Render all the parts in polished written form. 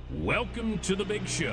Welcome to the big show.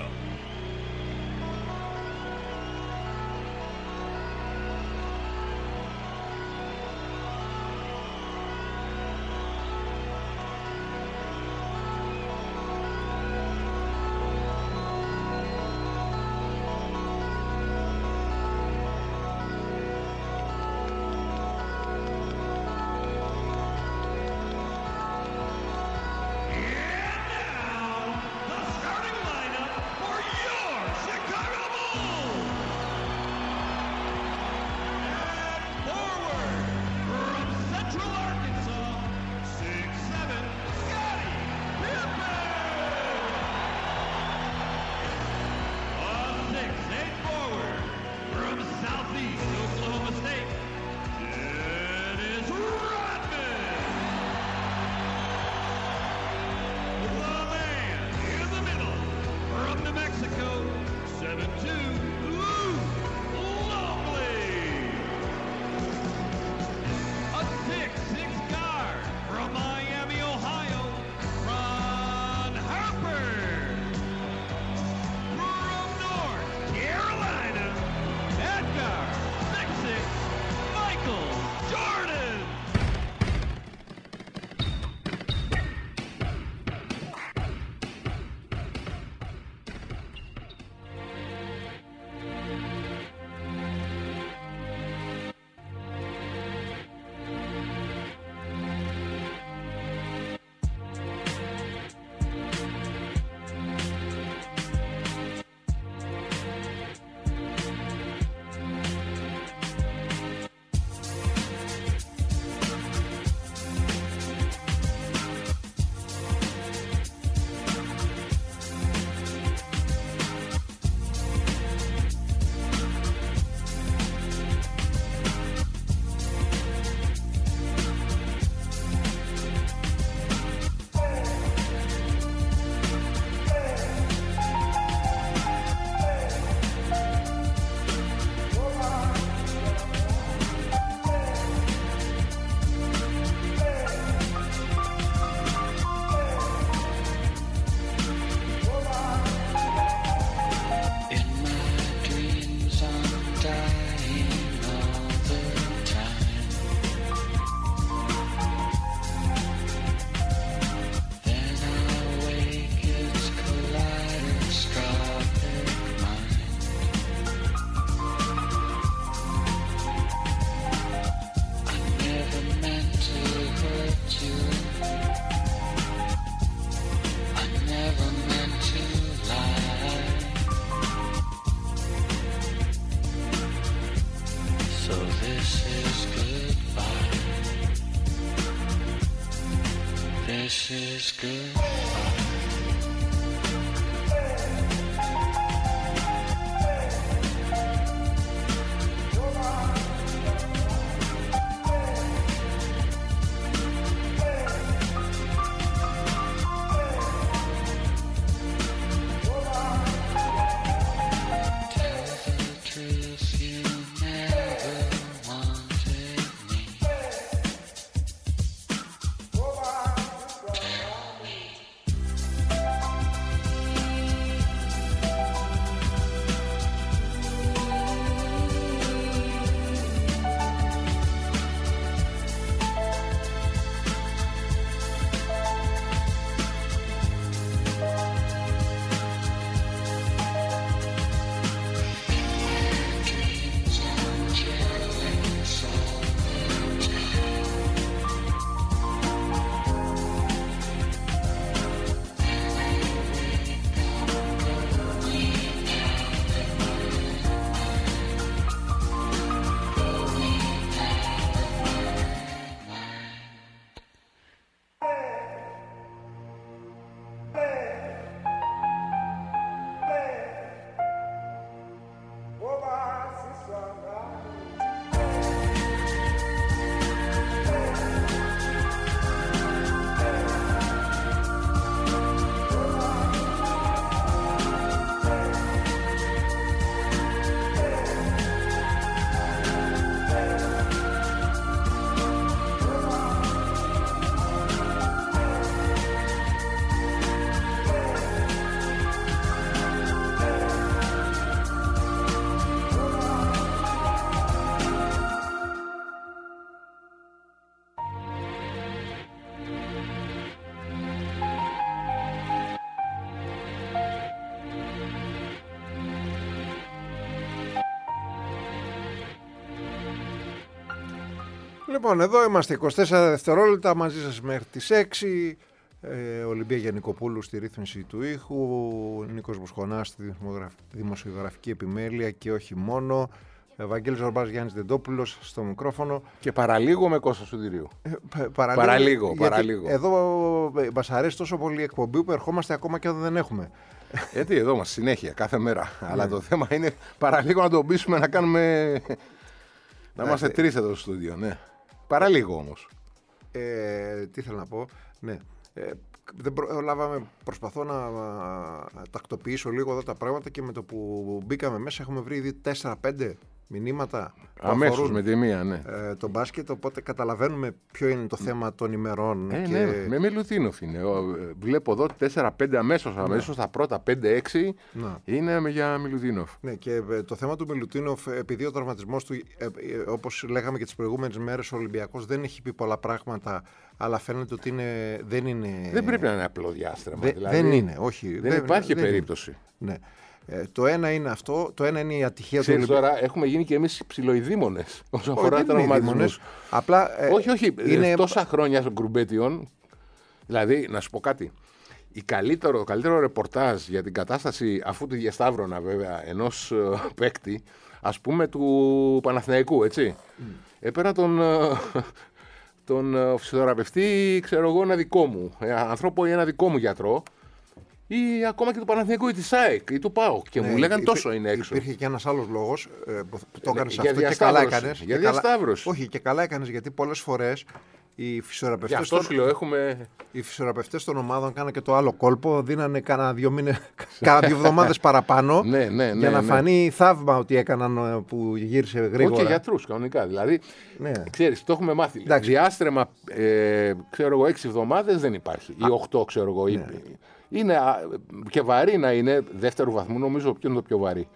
This is good. Λοιπόν, εδώ είμαστε 24 δευτερόλεπτα μαζί σας μέχρι τις 6. Ολυμπία Γιαννικοπούλου στη ρύθμιση του ήχου, Νίκος Μπουσχονάς στη δημοσιογραφική επιμέλεια και όχι μόνο, Βαγγέλης Ζορμπάς, Γιάννης Δεντόπουλος στο μικρόφωνο. Και παραλίγο με Κώστα Σωτηρίου. Παραλίγο. Εδώ μας αρέσει τόσο πολύ η εκπομπή που ερχόμαστε ακόμα και όταν δεν έχουμε. Γιατί εδώ μας συνέχεια, κάθε μέρα. Αλλά το θέμα είναι παραλίγο να τον πείσουμε να κάνουμε. Να είμαστε τρεις εδώ στο στούντιο, ναι. Παραλίγο όμως. Τι θέλω να πω, ναι. Δεν προλάβαμε, προσπαθώ να τακτοποιήσω λίγο εδώ τα πράγματα και με το που μπήκαμε μέσα έχουμε βρει ήδη 4-5 μηνύματα αμέσως με τη μία, ναι. Το μπάσκετ, οπότε καταλαβαίνουμε ποιο είναι το θέμα των ημερών. Και... Ναι, με Μιλουτίνοφ είναι. Βλέπω εδώ 4-5 αμέσως τα πρώτα 5-6 είναι για Μιλουτίνοφ. Ναι, και το θέμα του Μιλουτίνοφ, επειδή ο τραυματισμός του, όπως λέγαμε και τις προηγούμενες μέρες, ο Ολυμπιακός δεν έχει πει πολλά πράγματα, αλλά φαίνεται ότι δεν πρέπει να είναι απλό διάστρεμα. Δηλαδή, δεν είναι, όχι. Δεν υπάρχει περίπτωση. Ναι. Το ένα είναι αυτό, το ένα είναι η ατυχία του Ολυμπιακού. Τώρα έχουμε γίνει και εμείς ψιλοειδήμονες όσον αφορά τραυματισμούς. Απλά. Όχι. Είναι... Τόσα χρόνια στον Γκρουμπέτιον. Δηλαδή, να σου πω κάτι. Το καλύτερο ρεπορτάζ για την κατάσταση, αφού τη διασταύρωνα βέβαια, ενός παίκτη, ας πούμε του Παναθηναϊκού, έτσι. Έπαιρνα τον φυσιοθεραπευτή, ξέρω εγώ, ένα δικό μου άνθρωπο ή ένα δικό μου γιατρό. Ή ακόμα και του Παναθηναϊκού ή της ΑΕΚ ή του ΠΑΟΚ. Και μου λέγανε τόσο είναι έξω. Υπήρχε και ένας άλλος λόγος που το έκανες αυτό και καλά έκανες. Για διασταύρωση. Όχι, και καλά έκανες, γιατί πολλές φορές οι φυσιοθεραπευτές. Για αυτό λέω, έχουμε. Οι φυσιοθεραπευτές των ομάδων κάνανε και το άλλο κόλπο. Δίνανε κάνα 2 εβδομάδες παραπάνω. Για να φανεί θαύμα ότι έκαναν που γύρισε γρήγορα. Όχι και γιατρούς κανονικά. Δηλαδή, ξέρεις, το έχουμε μάθει. Διάστρεμα, ξέρω εγώ, 6 εβδομάδες δεν υπάρχει. Ή 8, ξέρω εγώ. Είναι και βαρύ να είναι δεύτερου βαθμού, νομίζω ποιο είναι το πιο βαρύ.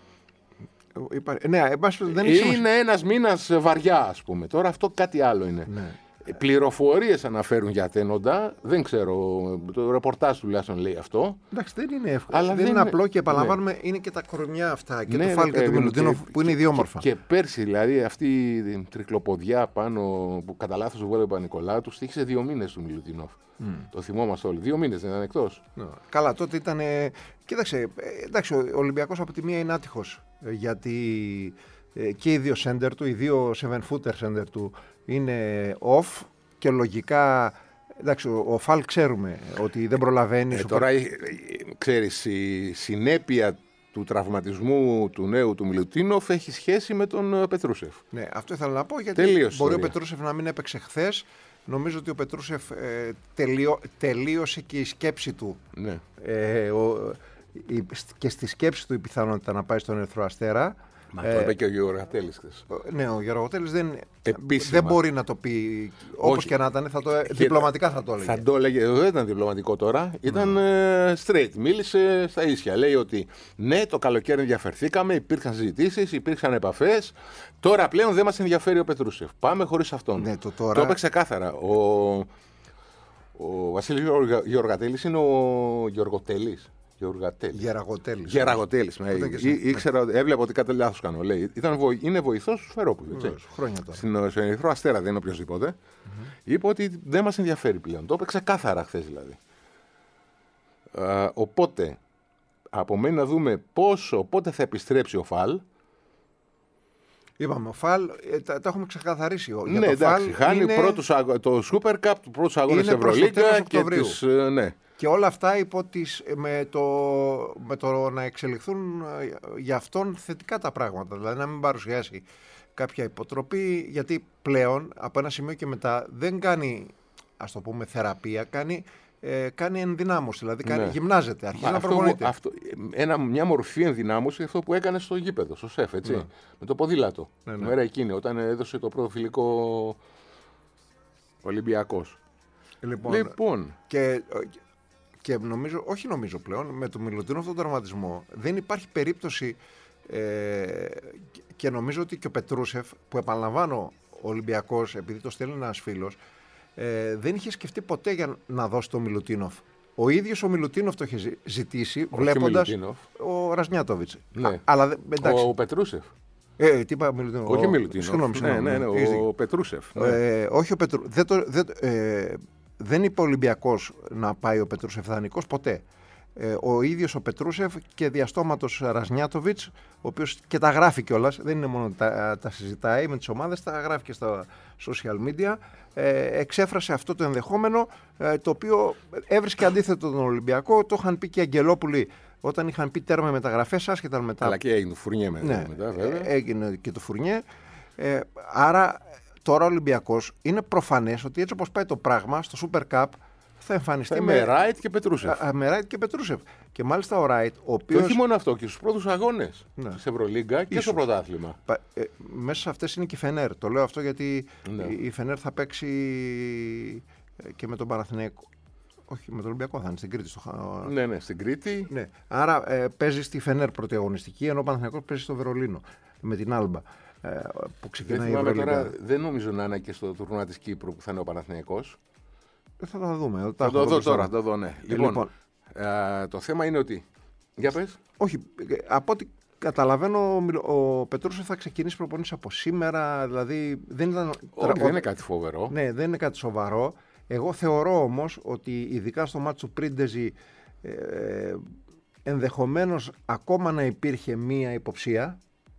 Ναι, δεν είναι ένας μήνας βαριά, ας πούμε. Τώρα αυτό κάτι άλλο είναι. Ναι. Πληροφορίες αναφέρουν για τένοντα, δεν ξέρω, το ρεπορτάζ τουλάχιστον λέει αυτό. Εντάξει, δεν είναι εύκολο. Αλλά δεν είναι απλό και επαναλαμβάνουμε, είναι και τα κορμιά αυτά και το φάλ και το Μιλουτίνοφ που είναι ιδιόμορφα. Και πέρσι δηλαδή αυτή η τρικλοποδιά πάνω που κατά λάθος βγάλε ο Παπα-Νικολάου του στήχησε 2 μήνες του Μιλουτίνοφ. Το θυμόμαστε όλοι. 2 μήνες δεν ήταν εκτός. Καλά, τότε ήταν. Κοίταξε, εντάξει, ο Ολυμπιακός από τη μία είναι άτυχος. Γιατί και οι δύο σέντερ του, οι δύο 7-footer σέντερ του είναι off και λογικά. Εντάξει, ο Φαλ ξέρουμε ότι δεν προλαβαίνει. Τώρα ξέρεις, η συνέπεια του τραυματισμού του νέου του Μιλουτίνοφ έχει σχέση με τον Πετρούσεφ. Ναι, αυτό ήθελα να πω, γιατί μπορεί ο Πετρούσεφ να μην έπαιξε χθες. Νομίζω ότι ο Πετρούσεφ τελείωσε και η σκέψη του. Ναι. Και στη σκέψη του η πιθανότητα να πάει στον Ερυθρό Αστέρα. Μα το είπε και ο Γεωργατέλης χθες. Ναι, ο Γεωργατέλης δεν μπορεί να το πει. Όπως και να ήταν, διπλωματικά θα το έλεγε. Θα το έλεγε, δεν ήταν διπλωματικό τώρα. Ήταν straight. Μίλησε στα ίσια. Λέει ότι ναι, το καλοκαίρι ενδιαφερθήκαμε, υπήρχαν συζητήσεις, υπήρξαν επαφές. Τώρα πλέον δεν μας ενδιαφέρει ο Πετρούσεφ. Πάμε χωρίς αυτόν. Ναι, το είπε ξεκάθαρα. Ο Βασίλης Γεωργατέλης είναι ο Γεωργοτέλης. Γεραγοτέλης. Ήξερα, έβλεπα ότι κάτι λάθος κάνω. Λέει. Είναι βοηθός του Σφερόπουλου. Χρόνια τώρα. Στον Ερυθρό Αστέρα, δεν είναι οποιοδήποτε. Είπε ότι δεν μας ενδιαφέρει πλέον. Το είπε ξεκάθαρα χθες δηλαδή. Οπότε, απομένει να δούμε πότε θα επιστρέψει ο Φαλ. Είπαμε, ο Φαλ, τα έχουμε ξεκαθαρίσει. Ναι, εντάξει, χάνει το Super Cup, του πρώτου αγώνες Ευρωλίγκα και τις. Ναι. Και όλα αυτά με το να εξελιχθούν για αυτόν θετικά τα πράγματα. Δηλαδή να μην παρουσιάσει κάποια υποτροπή, γιατί πλέον από ένα σημείο και μετά δεν κάνει, ας το πούμε, θεραπεία, κάνει ενδυνάμωση. Δηλαδή γυμνάζεται, αρχίζει να προπονείται. Μια μορφή ενδυνάμωση αυτό που έκανε στο γήπεδο, στο ΣΕΦ, έτσι, με το ποδήλατο. Τη μέρα εκείνη, όταν έδωσε το πρώτο φιλικό Ολυμπιακός. Λοιπόν. Και νομίζω πλέον, με το Μιλουτίνοφ αυτόν τον τραυματισμό δεν υπάρχει περίπτωση και νομίζω ότι και ο Πετρούσεφ, που επαναλαμβάνω ο Ολυμπιακός, επειδή το στέλνει ένας φίλος, δεν είχε σκεφτεί ποτέ για να δώσει το Μιλουτίνοφ. Ο ίδιος ο Μιλουτίνοφ το είχε ζητήσει, βλέποντας ο Ρασνιάτοβιτς. Ναι. Αλλά, ο Πετρούσεφ. Τι είπα, Μιλουτίνοφ. Όχι ο Μιλουτίνοφ. Συγγνώμη. Ναι, ο Πετρούσεφ. Όχι ο Πετρούσεφ. Δεν είπε ο Ολυμπιακός να πάει ο Πετρούσεφ δανεικός ποτέ. Ο ίδιος ο Πετρούσεφ και διαστόματος Ραζνιάτοβιτς, ο οποίος και τα γράφει κιόλας, δεν είναι μόνο τα συζητάει με τις ομάδες, τα γράφει και στα social media, εξέφρασε αυτό το ενδεχόμενο, το οποίο έβρισκε αντίθετο τον Ολυμπιακό. Το είχαν πει και οι Αγγελόπουλοι όταν είχαν πει τέρμα μεταγραφές, άσχετα μετά. Αλλά και έγινε το Φουρνιέ μετά, βέβαια. Έγινε και το Φουρνιέ. Άρα τώρα ο Ολυμπιακός είναι προφανές ότι έτσι όπως πάει το πράγμα στο Super Cup θα εμφανιστεί με Ράιτ και Πετρούσεφ. Με Ράιτ και Πετρούσεφ. Και μάλιστα ο Ράιτ, ο οποίος. Και όχι μόνο αυτό, και στους πρώτους αγώνες της Ευρωλίγκα και στο πρωτάθλημα. Μέσα σε αυτές είναι και η Φενέρ. Το λέω αυτό γιατί η Φενέρ θα παίξει και με τον Παναθηναϊκό. Όχι, με τον Ολυμπιακό θα είναι στην Κρήτη. Ναι, στην Κρήτη. Ναι. Άρα παίζει στη Φενέρ πρωταγωνιστική, ενώ ο Παναθηναϊκός παίζει στο Βερολίνο με την Άλμπα. Που ξεκινάει η Ευρωλίγκα. Τώρα, δεν νομίζω να είναι και στο τουρνουά της Κύπρου που θα είναι ο Παναθηναϊκός. Θα τα δούμε. Θα το δω τώρα, το δω, ναι. Λοιπόν, το θέμα είναι ότι. Για πες. Όχι, από ό,τι καταλαβαίνω, ο Πετρούσεφ θα ξεκινήσει προπονήσεις από σήμερα. Δηλαδή δεν ήταν. Όχι, δεν είναι κάτι φοβερό. Ναι, δεν είναι κάτι σοβαρό. Εγώ θεωρώ όμως ότι ειδικά στο μάτσο του Πρίντεζη ενδεχομένως ακόμα να υπήρχε μία υποψία.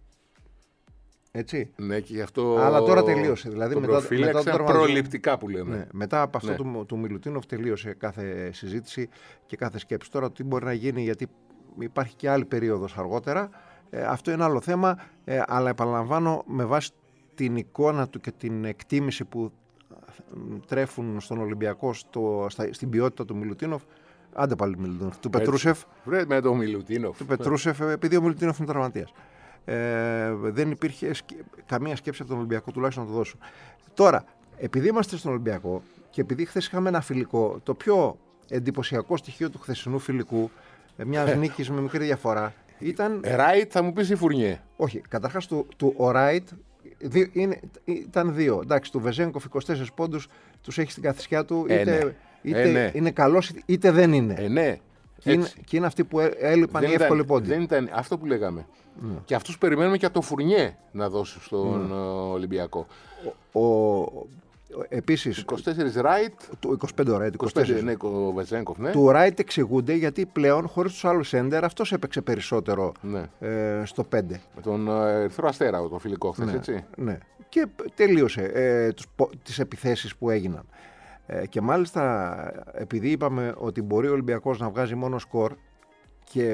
Έτσι. Ναι, και γι' αυτό. Αλλά τώρα τελείωσε. Δηλαδή μετά το προληπτικά που λέμε. Ναι, μετά από αυτό του Μιλουτίνοφ τελείωσε κάθε συζήτηση και κάθε σκέψη. Τώρα τι μπορεί να γίνει, γιατί υπάρχει και άλλη περίοδος αργότερα. Αυτό είναι άλλο θέμα. Αλλά επαναλαμβάνω, με βάση την εικόνα του και την εκτίμηση που τρέφουν στον Ολυμπιακό στην ποιότητα του Μιλουτίνοφ. Άντε πάλι Μιλουτίνοφ. Του Πετρούσεφ. Βρε με τον Μιλουτίνοφ. Του Πετρούσεφ, επειδή ο Μιλουτίνοφ είναι τραυματίας. Δεν υπήρχε καμία σκέψη από τον Ολυμπιακό τουλάχιστον να το δώσουν. Τώρα, επειδή είμαστε στον Ολυμπιακό και επειδή χθες είχαμε ένα φιλικό, το πιο εντυπωσιακό στοιχείο του χθεσινού φιλικού, μιας νίκης με μικρή διαφορά, ήταν. Ράιτ, θα μου πεις ή Φουρνιέ. Όχι, καταρχάς ο Ράιτ ήταν δύο. Εντάξει, του Βεζένκοφ 24 πόντους τους έχει στην καθησιά του, είτε είναι καλός είτε δεν είναι. Ναι. Και είναι αυτοί που έλειπαν οι εύκολοι πόντοι. Δεν ήταν αυτό που λέγαμε. Και αυτούς περιμένουμε και από το Φουρνιέ να δώσει στον Ολυμπιακό. Επίσης. 24 Ράιτ. 25 Ράιτ. 25 ναι, ο Βεζένκοφ, ναι. Του Ράιτ εξηγούνται γιατί πλέον χωρίς τους άλλους σέντερ αυτός έπαιξε περισσότερο στο 5. Με τον Ερυθρό Αστέρα, το φιλικό χθες, έτσι. Ναι. Και τελείωσε τις επιθέσεις που έγιναν. Και μάλιστα επειδή είπαμε ότι μπορεί ο Ολυμπιακός να βγάζει μόνο σκορ και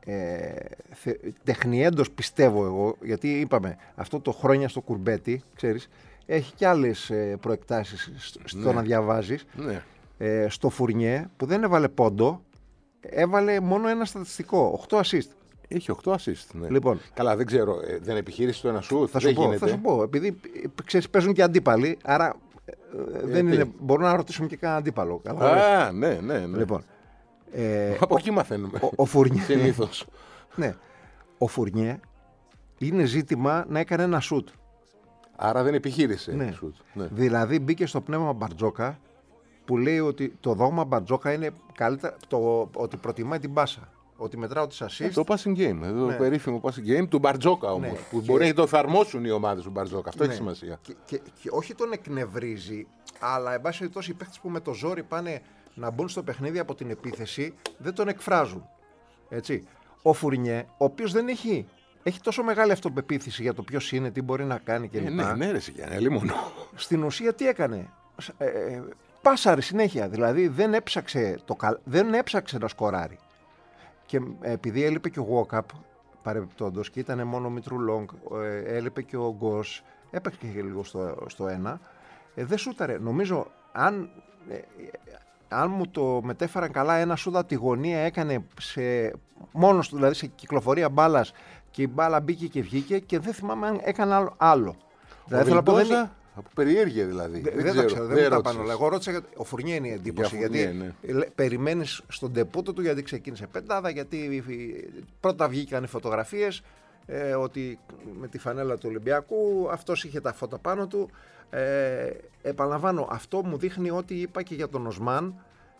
τεχνιέντος πιστεύω εγώ, γιατί είπαμε αυτό το χρόνια στο κουρμπέτι, ξέρεις, έχει και άλλες προεκτάσεις στο να διαβάζεις. Ναι. Στο Φουρνιέ που δεν έβαλε πόντο, έβαλε μόνο ένα στατιστικό, 8 assist. Έχει 8 assist. Ναι. Λοιπόν, καλά, δεν ξέρω, δεν επιχείρησε το ένα σουτ. Θα σου πω, επειδή ξέρεις, παίζουν και αντίπαλοι, άρα δεν είναι, μπορούμε να ρωτήσουμε και κανένα αντίπαλο. Ναι. Λοιπόν, από εκεί μαθαίνουμε. Ο Φουρνιέ. Συνήθως. Ναι. Ο Φουρνιέ είναι ζήτημα να έκανε ένα σουτ. Άρα δεν επιχείρησε. Ναι. Σουτ. Ναι. Δηλαδή μπήκε στο πνεύμα Μπαρτζόκα που λέει ότι το δόγμα Μπαρτζόκα είναι καλύτερα, ότι προτιμάει την πάσα. Ότι μετράω τις assist. Το passing game. Το περίφημο passing game του Μπαρτζόκα όμως. Που μπορεί να το εφαρμόσουν οι ομάδες του Μπαρτζόκα. Αυτό έχει σημασία. Και όχι τον εκνευρίζει, αλλά εν πάση περιπτώσει οι παίχτες που με το ζόρι πάνε να μπουν στο παιχνίδι από την επίθεση δεν τον εκφράζουν. Έτσι. Ο Φουρνιέ, ο οποίος δεν έχει τόσο μεγάλη αυτοπεποίθηση για το ποιος είναι, τι μπορεί να κάνει κλπ. Ναι, ρε Γιάννη, μόνο. Στην ουσία τι έκανε. Πάσαρε συνέχεια. Δηλαδή δεν έψαξε να σκοράρει. Και επειδή έλειπε και ο Walkup παρεμπιπτόντως και ήταν μόνο ο Μητρού Λόγκ, έλειπε και ο Γκος, έπαιξε και λίγο στο 1, δεν σούταρε. Νομίζω αν μου το μετέφεραν καλά, ένα σούτα από τη γωνία έκανε μόνος του, δηλαδή σε κυκλοφορία μπάλας, και η μπάλα μπήκε και βγήκε και δεν θυμάμαι αν έκανε άλλο. Δηλαδή θέλω να πω, από περιέργεια δηλαδή. Δεν το ξέρω, δεν τα πάνω. Εγώ ρώτησα, ο Φουρνιέ είναι η εντύπωση. Γιατί περιμένεις στον τεπούτο του, γιατί ξεκίνησε πεντάδα, γιατί πρώτα βγήκαν οι φωτογραφίες ότι με τη φανέλα του Ολυμπιακού αυτός είχε τα φώτα πάνω του. Επαναλαμβάνω, αυτό μου δείχνει ότι είπα και για τον Οσμάν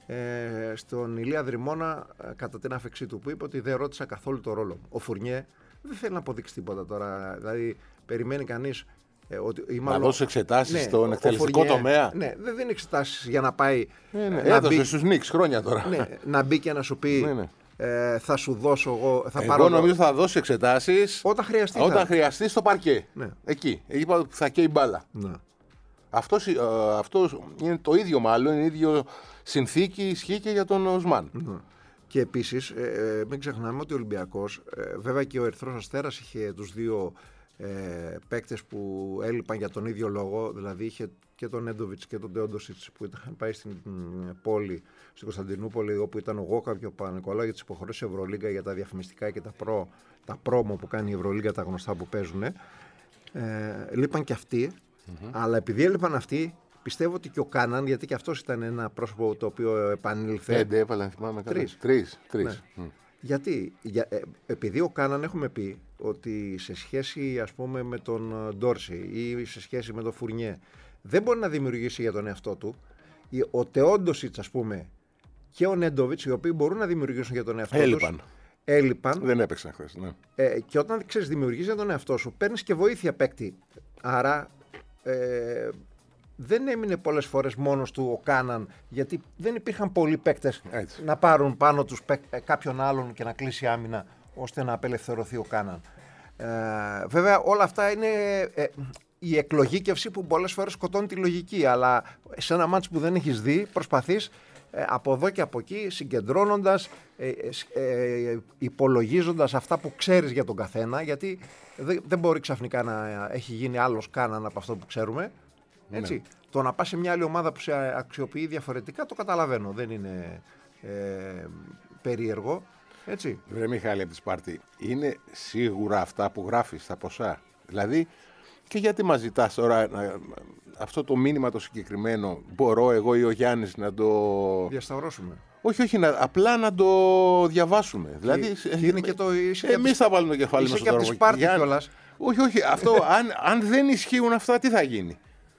στον Ηλία Δρυμώνα κατά την άφεξή του, που είπε ότι δεν ρώτησα καθόλου το ρόλο μου. Ο Φουρνιέ δεν θέλει να αποδείξει τίποτα τώρα. Δηλαδή, περιμένει κανείς. Να δώσει εξετάσεις στον εκτελεστικό τομέα. Ναι, δεν δίνει εξετάσεις για να πάει. Έδωσε στους Knicks χρόνια τώρα. Ναι, να μπει και να σου πει. Θα σου δώσω εγώ. Εγώ νομίζω θα δώσει εξετάσεις όταν χρειαστεί. Όταν χρειαστεί στο παρκέ. Ναι. Εκεί που θα καίει μπάλα. Ναι. Αυτό είναι το ίδιο, μάλλον. Είναι η ίδιο συνθήκη, ισχύει και για τον Οσμάν. Ναι. Και επίσης, μην ξεχνάμε ότι ο Ολυμπιακός, βέβαια και ο Ερυθρός Αστέρας είχε τους δύο παίκτες που έλειπαν για τον ίδιο λόγο, δηλαδή είχε και τον Νέντοβιτς και τον Τεόντοσιτς που είχαν πάει στην πόλη, στην Κωνσταντινούπολη, όπου ήταν ο Γόκα και ο Παπα-Νικολάου για τις υποχρεώσεις Ευρωλίγκα, για τα διαφημιστικά και τα πρόμο που κάνει η Ευρωλίγκα, τα γνωστά που παίζουν. Λείπαν και αυτοί, αλλά επειδή έλειπαν αυτοί, πιστεύω ότι και ο Κάναν, γιατί και αυτός ήταν ένα πρόσωπο το οποίο επανήλθε. 5 έβαλα, θυμάμαι. 3. Ναι. Γιατί, επειδή ο Κάναν έχουμε πει ότι σε σχέση ας πούμε με τον Ντόρση ή σε σχέση με τον Φουρνιέ δεν μπορεί να δημιουργήσει για τον εαυτό του, ο Τεόντοσιτς ας πούμε και ο Νέντοβιτς, οι οποίοι μπορούν να δημιουργήσουν για τον εαυτό τους, έλειπαν. Δεν έπαιξαν χθες. Ναι. Και όταν ξέρεις δημιουργείς για τον εαυτό σου, παίρνεις και βοήθεια παίκτη. Άρα δεν έμεινε πολλές φορές μόνος του ο Κάναν, γιατί δεν υπήρχαν πολλοί παίκτες να πάρουν πάνω τους κάποιον άλλον και να κλείσει άμυνα ώστε να απελευθερωθεί ο Κάναν. Βέβαια όλα αυτά είναι η εκλογήκευση που πολλές φορές σκοτώνει τη λογική, αλλά σε ένα μάτς που δεν έχεις δει προσπαθείς από εδώ και από εκεί, συγκεντρώνοντας, υπολογίζοντας αυτά που ξέρεις για τον καθένα, γιατί δεν μπορεί ξαφνικά να έχει γίνει άλλος Κάναν από αυτό που ξέρουμε. Έτσι. Ναι. Το να πας σε μια άλλη ομάδα που σε αξιοποιεί διαφορετικά το καταλαβαίνω, δεν είναι περίεργο. Έτσι. Βρε Μιχάλη από τη Σπάρτη, είναι σίγουρα αυτά που γράφεις τα ποσά? Δηλαδή, και γιατί μας ζητάς τώρα αυτό το μήνυμα το συγκεκριμένο, μπορώ εγώ ή ο Γιάννης να το διασταυρώσουμε? Όχι, απλά να το διαβάσουμε. Δηλαδή, είναι και εμείς θα βάλουμε το κεφάλι μας στο δρόμο. Όχι, αυτό αν δεν ισχύουν αυτά, τι θα γίνει?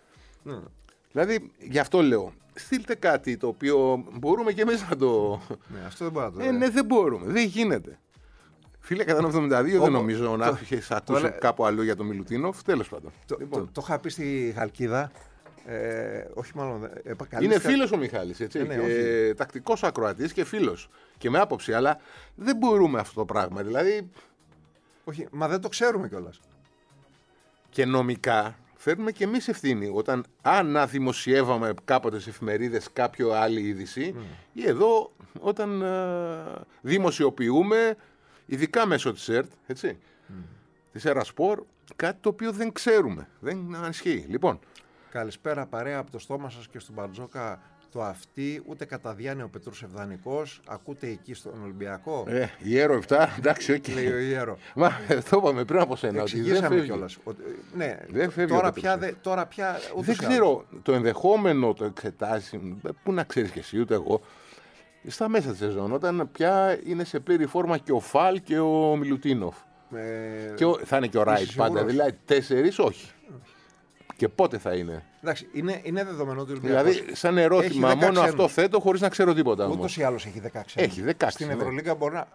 Δηλαδή, γι' αυτό λέω, στείλτε κάτι το οποίο μπορούμε και εμείς να το... Ναι, αυτό δεν μπορούμε. Ναι, δεν μπορούμε, δεν γίνεται. Φίλε, 172 δεν νομίζω να έχεις ακούσει κάπου αλλού για τον Μιλουτίνοφ, τέλος πάντων. Το είχα πει στη Χαλκίδα. Όχι μάλλον. Είναι φίλος ο Μιχάλης, έτσι. Ναι, και τακτικός ακροατής και φίλος. Και με άποψη, αλλά δεν μπορούμε αυτό το πράγμα. Δηλαδή. Όχι, μα δεν το ξέρουμε κιόλας. Και νομικά φέρνουμε και εμείς ευθύνη. Αν δημοσιεύαμε κάποτε στις εφημερίδες κάποιο άλλη είδηση, ή εδώ όταν δημοσιοποιούμε, ειδικά μέσω της ΕΡΤ, έτσι, της Ερασπορ, κάτι το οποίο δεν ξέρουμε. Δεν ισχύει. Λοιπόν. Καλησπέρα παρέα από το στόμα σας και στον Μπαρτζόκα το αυτή, ούτε κατά διάνοια ο Πετρούς Ευδανικός, ακούτε εκεί στον Ολυμπιακό. Ιέρο 7, εντάξει, όχι. Λέει ο Ιέρο. Μα το είπαμε πριν από σένα. Εξηγήσαμε κιόλας. Ναι, δεν φεύγει τώρα πια δεν ξέρω, το ενδεχόμενο το εξετάσει, πού να ξέρεις και εσύ, ούτε εγώ, στα μέσα της σεζόν, όταν πια είναι σε πλήρη φόρμα και ο Φαλ και ο Μιλουτίνοφ. Και θα είναι και ο Ράιτ πάντα, δηλαδή 4 όχι. Και πότε θα είναι? Εντάξει, είναι δεδομένο ότι ο Ολυμπιακός. Δηλαδή, σαν ερώτημα, μόνο ξένους. Αυτό θέτω χωρίς να ξέρω τίποτα. Ούτως ή άλλως έχει 10 ξένους. Έχει 16. Στην Ευρωλίγκα μπορεί να.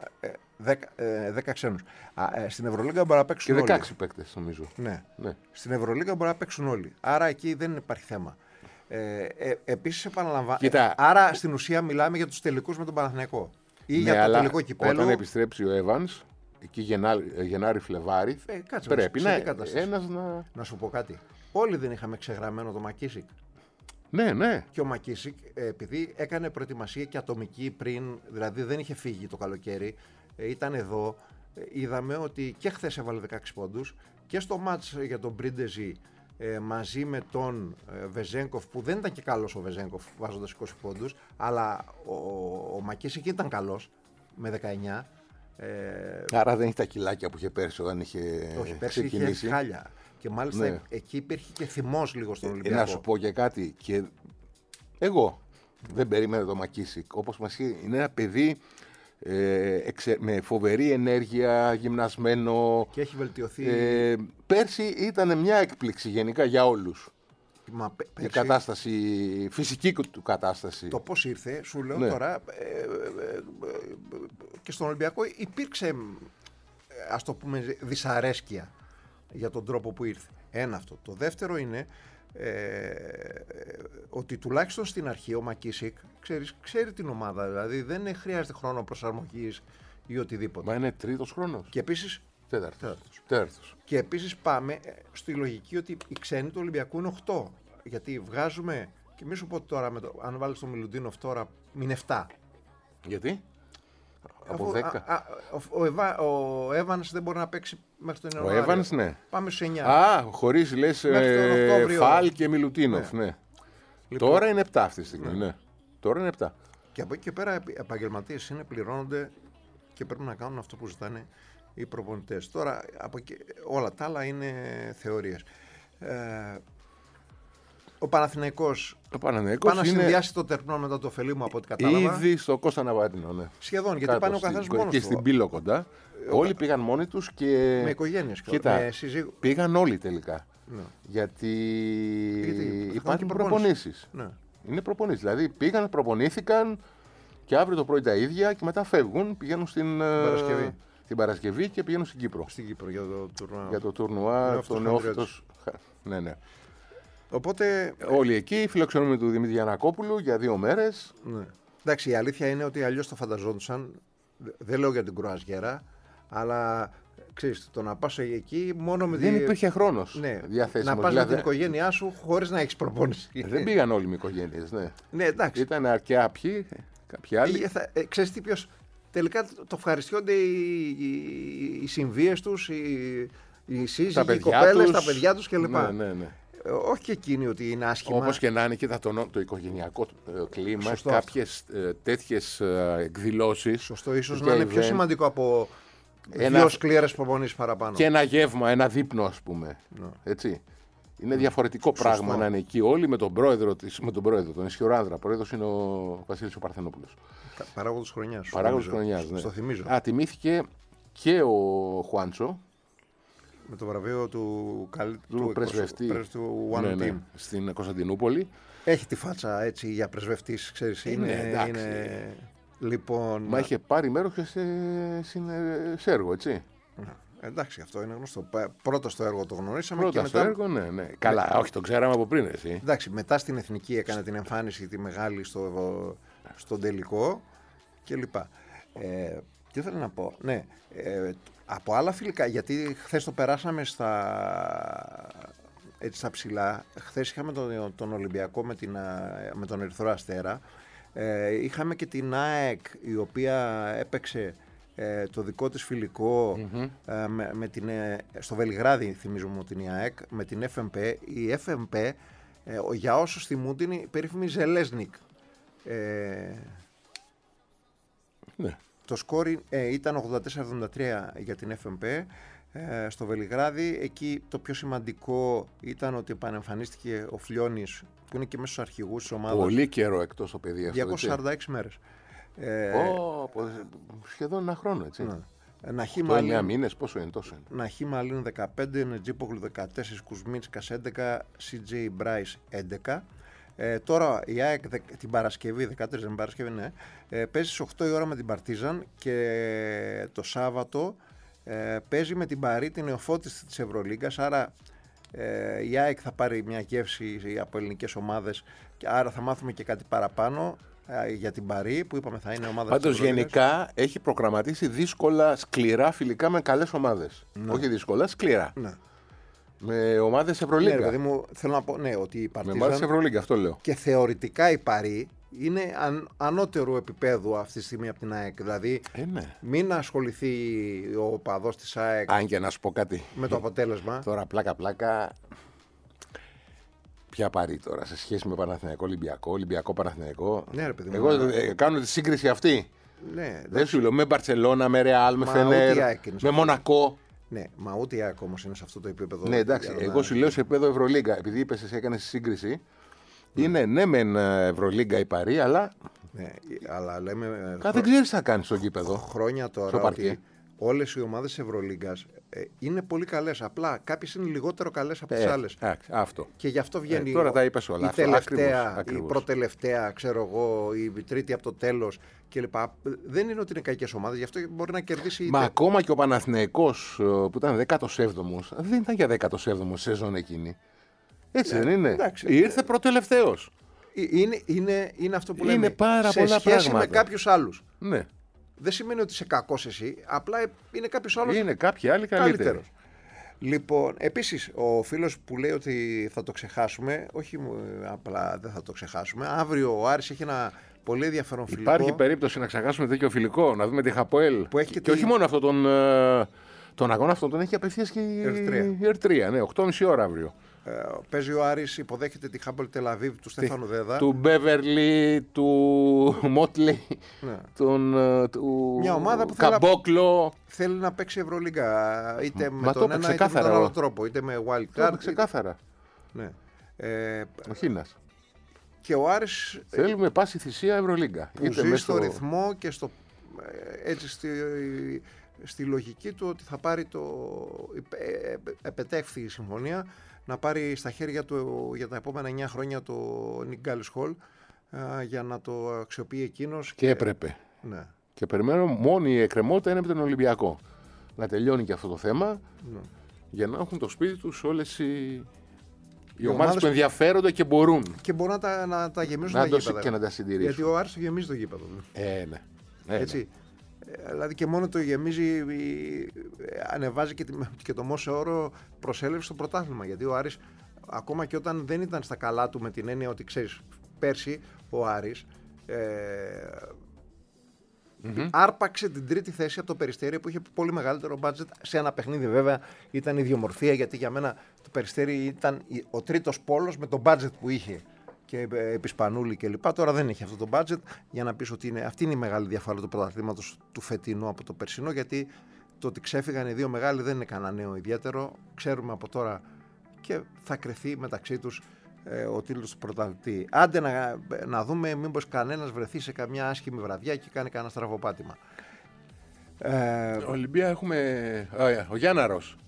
10 ξένους. Στην Ευρωλίγκα μπορεί να παίξουν και 16 όλοι. παίκτες, νομίζω. Ναι. Στην Ευρωλίγκα μπορεί να παίξουν όλοι. Άρα εκεί δεν υπάρχει θέμα. Επίσης, επαναλαμβάνω. Άρα στην ουσία μιλάμε για τους τελικούς με τον Παναθηναϊκό. Ή για το τελικό κυπέλλο. Όταν επιστρέψει ο Evans, εκεί Γενάρη-Φλεβάρη, πρέπει να σου πω κάτι. Όλοι δεν είχαμε ξεγραμμένο το Μακίσικ. Ναι. Και ο Μακίσικ, επειδή έκανε προετοιμασία και ατομική πριν, δηλαδή δεν είχε φύγει το καλοκαίρι, ήταν εδώ, είδαμε ότι και χθες έβαλε 16 πόντους και στο μάτς για τον Πρίντεζι μαζί με τον Βεζένκοφ, που δεν ήταν και καλός ο Βεζένκοφ βάζοντας 20 πόντους, αλλά ο Μακίσικ ήταν καλός με 19. Άρα δεν έχει τα κιλάκια που είχε πέρσι όταν είχε ξεκινήσει. Είχε χάλια. Και μάλιστα εκεί υπήρχε και θυμός λίγο στον Ολυμπιακό. Να σου πω και κάτι. Και εγώ δεν περίμενα το Μακίσικ. Όπως μας είπε, είναι ένα παιδί με φοβερή ενέργεια, γυμνασμένο. Και έχει βελτιωθεί. Πέρσι ήταν μια έκπληξη γενικά για όλους. Η κατάσταση, φυσική του κατάσταση. Το πώς ήρθε, σου λέω τώρα, και στον Ολυμπιακό υπήρξε ας το πούμε, δυσαρέσκεια για τον τρόπο που ήρθε. Ένα αυτό. Το δεύτερο είναι ότι τουλάχιστον στην αρχή ο Μακίσικ ξέρει την ομάδα, δηλαδή δεν χρειάζεται χρόνο προσαρμογής ή οτιδήποτε. Μα είναι τρίτος χρόνος. Και επίσης Τέταρτος. Και επίσης πάμε στη λογική ότι οι ξένοι του Ολυμπιακού είναι 8. Γιατί βγάζουμε, και μη σου πω τώρα, αν βάλεις τον Μιλουτίνοφ τώρα, είναι 7. Γιατί? Από 10. Ο Evans δεν μπορεί να παίξει μέχρι τον Ιανουάριο. Ο Evans, ναι. Πάμε σε 9. Α, χωρίς λες Φαλ και Μιλουτίνοφ, ναι. Λοιπόν, τώρα είναι 7 αυτή τη στιγμή, ναι. Τώρα είναι 7. Και από εκεί και πέρα επαγγελματίες είναι, πληρώνονται και πρέπει να κάνουν αυτό που ζητάνε οι προπονητές. Τώρα από εκεί, όλα τα άλλα είναι θεωρίες. Ο Παναθηναϊκός πάει να συνδυάσει το τερπνό μετά το Φελίμου από ό,τι κατάλαβα. Ήδη στο Κώστα Ναβαρίνο, ναι. Σχεδόν, γιατί πάνε ο καθένας μόνος και του. στην Πύλο κοντά. Όλοι πήγαν μόνοι τους και. Με οικογένειες. Κοίτα, πήγαν όλοι τελικά. Ναι. Γιατί υπάρχουν προπονήσεις. Ναι. Είναι προπονήσεις. Δηλαδή πήγαν, προπονήθηκαν και αύριο το πρωί τα ίδια και μετά φεύγουν, πηγαίνουν την Παρασκευή και πηγαίνουν στην Κύπρο. Στην Κύπρο για το τουρνουά, το νεόφυτος. Ναι. Οπότε. Όλοι εκεί φιλοξενούμε του Δημήτρη Γιαννακόπουλου για 2 μέρες. Ναι. Εντάξει, η αλήθεια είναι ότι αλλιώς το φανταζόντουσαν. Δεν λέω για την κρουαζιέρα, αλλά ξέρεις, το να πας εκεί μόνο με. Δεν υπήρχε χρόνος Να διαθέσιμος. πας με την οικογένειά σου χωρίς να έχεις προπόνηση. Δεν πήγαν όλοι με οικογένειες, ναι. Ναι, εντάξει. Ήταν αρκετά κάποιοι άλλοι. Ξέρεις τι, τελικά το ευχαριστιόνται οι συμβίες τους, οι σύζυγοι, οι κοπέλες, τα παιδιά τους κλπ. Ναι. Όχι και εκείνοι ότι είναι άσχημα. Όπως και να είναι, κοίτα το οικογενειακό κλίμα, κάποιες τέτοιες εκδηλώσεις. Σωστό, ίσως να είναι πιο σημαντικό από 2 σκληρές προπονήσεις παραπάνω. Και ένα γεύμα, ένα δείπνο, ας πούμε. Έτσι. Είναι διαφορετικό πράγμα να είναι εκεί όλοι με τον πρόεδρο, τον ισχυρό άνδρα. Πρόεδρος είναι ο Βασίλης ο Παρθενόπουλος. Παράγοντας χρονιάς. Παράγοντας χρονιάς, ναι. Στο θυμίζω. Τιμήθηκε και ο Χουάντσο. Με το βραβείο του πρεσβευτή του One Team. Στην Κωνσταντινούπολη. Έχει τη φάτσα έτσι για πρεσβευτής, ξέρεις. Είναι. Λοιπόν. Μα είχε πάρει μέρος και σε έργο, έτσι. Εντάξει, αυτό είναι γνωστό. Πρώτο στο έργο το γνωρίσαμε. Πρώτα και μετά. Στο έργο, ναι. Καλά, όχι, το ξέραμε από πριν, εσύ. Εντάξει, μετά στην Εθνική έκανε την εμφάνιση τη μεγάλη στον τελικό κλπ. Τι ήθελα να πω. Ναι, από άλλα φιλικά, γιατί χθες το περάσαμε στα ψηλά. Χθες είχαμε τον Ολυμπιακό με τον Ερυθρό Αστέρα. Είχαμε και την ΑΕΚ, η οποία έπαιξε το δικό της φιλικό στο Βελιγράδι, θυμίζουμε την ΑΕΚ, με την FMP. Η FMP, για όσους θυμούνται, είναι η περίφημη Ζελέσνικ. Ναι. Το σκόρ ήταν 84-73 για την FMP στο Βελιγράδι. Εκεί το πιο σημαντικό ήταν ότι επανεμφανίστηκε ο Φλιώνης, που είναι και μέσα στους αρχηγούς της ομάδας. Πολύ καιρό εκτός το παιδί αυτό. 246 μέρες. Σχεδόν ένα χρόνο, έτσι. Ναι. 9 μήνες, πόσο είναι τόσο? Ναχί Μαλίν 15, Νετζίπογλου 14, Κουσμίτσκας 11, CJ Μπράις 11. Τώρα η ΑΕΚ την Παρασκευή, 14 την Παρασκευή, ναι, παίζει στις 8 η ώρα με την Παρτίζαν και το Σάββατο παίζει με την Παρί, την νεοφώτιστη της Ευρωλίγκας. Άρα η ΑΕΚ θα πάρει μια γεύση από ελληνικές ομάδες και άρα θα μάθουμε και κάτι παραπάνω για την Παρί που είπαμε θα είναι ομάδα. Πάντως γενικά έχει προγραμματίσει δύσκολα, σκληρά φιλικά με καλές ομάδες. Ναι. Όχι δύσκολα, σκληρά. Ναι. Με ομάδες Ευρωλίγκα. Ναι, παιδί μου, θέλω να πω ότι η Παρτίζαν. Με ομάδες Ευρωλίγκα, αυτό λέω. Και θεωρητικά η Παρί είναι ανώτερου επίπεδου αυτή τη στιγμή από την ΑΕΚ. Δηλαδή, ναι. Μην ασχοληθεί ο οπαδός της ΑΕΚ. Αν και να σου πω κάτι. Με το αποτέλεσμα. Τώρα πλάκα. Ποια Παρί τώρα σε σχέση με Παναθηναϊκό Ολυμπιακό, Ολυμπιακό Παναθηναϊκό. Ναι, ρε παιδί μου. Εγώ κάνω τη σύγκριση αυτή. Ναι, δεν σου λέω με Μπαρτσελώνα, με Ρεάλ, με Φενέρ, με Μονακό. Ναι, μα ούτε η ΑΕΚ όμως είναι σε αυτό το επίπεδο. Ναι, εντάξει. Εγώ σου λέω σε επίπεδο Ευρωλίγκα. Επειδή είπες, εσύ έκανες σύγκριση. Είναι ναι, μεν Ευρωλίγκα η Παρί, αλλά. Ναι, αλλά λέμε. Δεν ξέρεις τι θα κάνεις στο γήπεδο. Χρόνια τώρα. όλες οι ομάδες της Ευρωλίγκας είναι πολύ καλές. Απλά κάποιες είναι λιγότερο καλές από τις άλλες. Αυτό. Και γι' αυτό βγαίνει τώρα τα είπες όλα. η τελευταία, Ακριβώς. η προτελευταία, ξέρω εγώ, η τρίτη από το τέλος κλπ. Δεν είναι ότι είναι κακές ομάδες, γι' αυτό μπορεί να κερδίσει. Μα ακόμα και ο Παναθηναϊκός που ήταν 17ος, δεν ήταν για 17ο σεζόν εκείνη. Έτσι δεν είναι. Εντάξει. Ήρθε προτελευταίος. Είναι αυτό που Είναι λέμε. πάρα σε πολλά σχέση πράγματα. με κάποιους άλλους. Ναι. Δεν σημαίνει ότι είσαι κακός εσύ, απλά είναι κάποιος άλλος Είναι κάποιοι άλλοι καλύτεροι. καλύτερος. Λοιπόν, επίσης, ο φίλος που λέει ότι θα το ξεχάσουμε, όχι απλά δεν θα το ξεχάσουμε. Αύριο ο Άρης έχει ένα πολύ ενδιαφέρον φιλικό. Υπάρχει περίπτωση να ξεχάσουμε τέτοιο φιλικό, να δούμε τη Χαποέλ. Που έχει και και όχι μόνο αυτό τον αγώνα αυτόν τον έχει απευθείας και η Ερτρία. Ναι, 8.30 ώρα αύριο. Παίζει ο Άρης, υποδέχεται τη Χάμπολ Τελαβίβ του Στέφανου Δέδα. Του Μπέβερλι, του Μότλι, Ναι. του Μια ομάδα που Καμπόκλο. θέλει να παίξει Ευρωλίγκα είτε με Μα τον το ένα είτε με ξεκάθαρα, τον άλλο τρόπο, είτε με wild card. Ξεκάθαρα. Ναι. Ο Χίνας. Και ο Άρης Θέλουμε πάση θυσία Ευρωλίγκα. που ζει στο ρυθμό και έτσι στη λογική του ότι θα πάρει επετεύχθη η συμφωνία να πάρει στα χέρια του για τα επόμενα 9 χρόνια το Nick Gallis Hall για να το αξιοποιεί εκείνος. Και έπρεπε. Ναι. Και περιμένω μόνη η εκκρεμότητα είναι με τον Ολυμπιακό. Να τελειώνει και αυτό το θέμα για να έχουν το σπίτι τους όλες οι ομάδες που ενδιαφέρονται και μπορούν. Και μπορούν να τα γεμίζουν να τα γήπεδα. Και να τα συντηρήσουν. Γιατί ο Άρης το γεμίζει το γήπεδο. Ναι. Έτσι. Δηλαδή και μόνο το γεμίζει, ανεβάζει και το μέσο όρο προσέλευση στο πρωτάθλημα. Γιατί ο Άρης, ακόμα και όταν δεν ήταν στα καλά του, με την έννοια ότι ξέρεις, πέρσι ο Άρης άρπαξε την τρίτη θέση από το Περιστέρι που είχε πολύ μεγαλύτερο μπάτζετ σε ένα παιχνίδι. Βέβαια ήταν ιδιομορφία, γιατί για μένα το Περιστέρι ήταν ο τρίτος πόλος με το μπάτζετ που είχε. Και επί Σπανούλη κλπ. Τώρα δεν έχει αυτό το budget για να πεις ότι αυτή είναι η μεγάλη διαφορά του πρωταθλήματος του φετινού από το περσινό, γιατί το ότι ξέφυγαν οι δύο μεγάλοι δεν είναι κανένα νέο ιδιαίτερο. Ξέρουμε από τώρα και θα κρυθεί μεταξύ τους ο τίτλος του πρωταθλητή. Άντε να δούμε μήπως κανένας βρεθεί σε καμιά άσχημη βραδιά και κάνει κανένα στραβοπάτημα. Ολυμπία έχουμε... ο Γιάνναρος.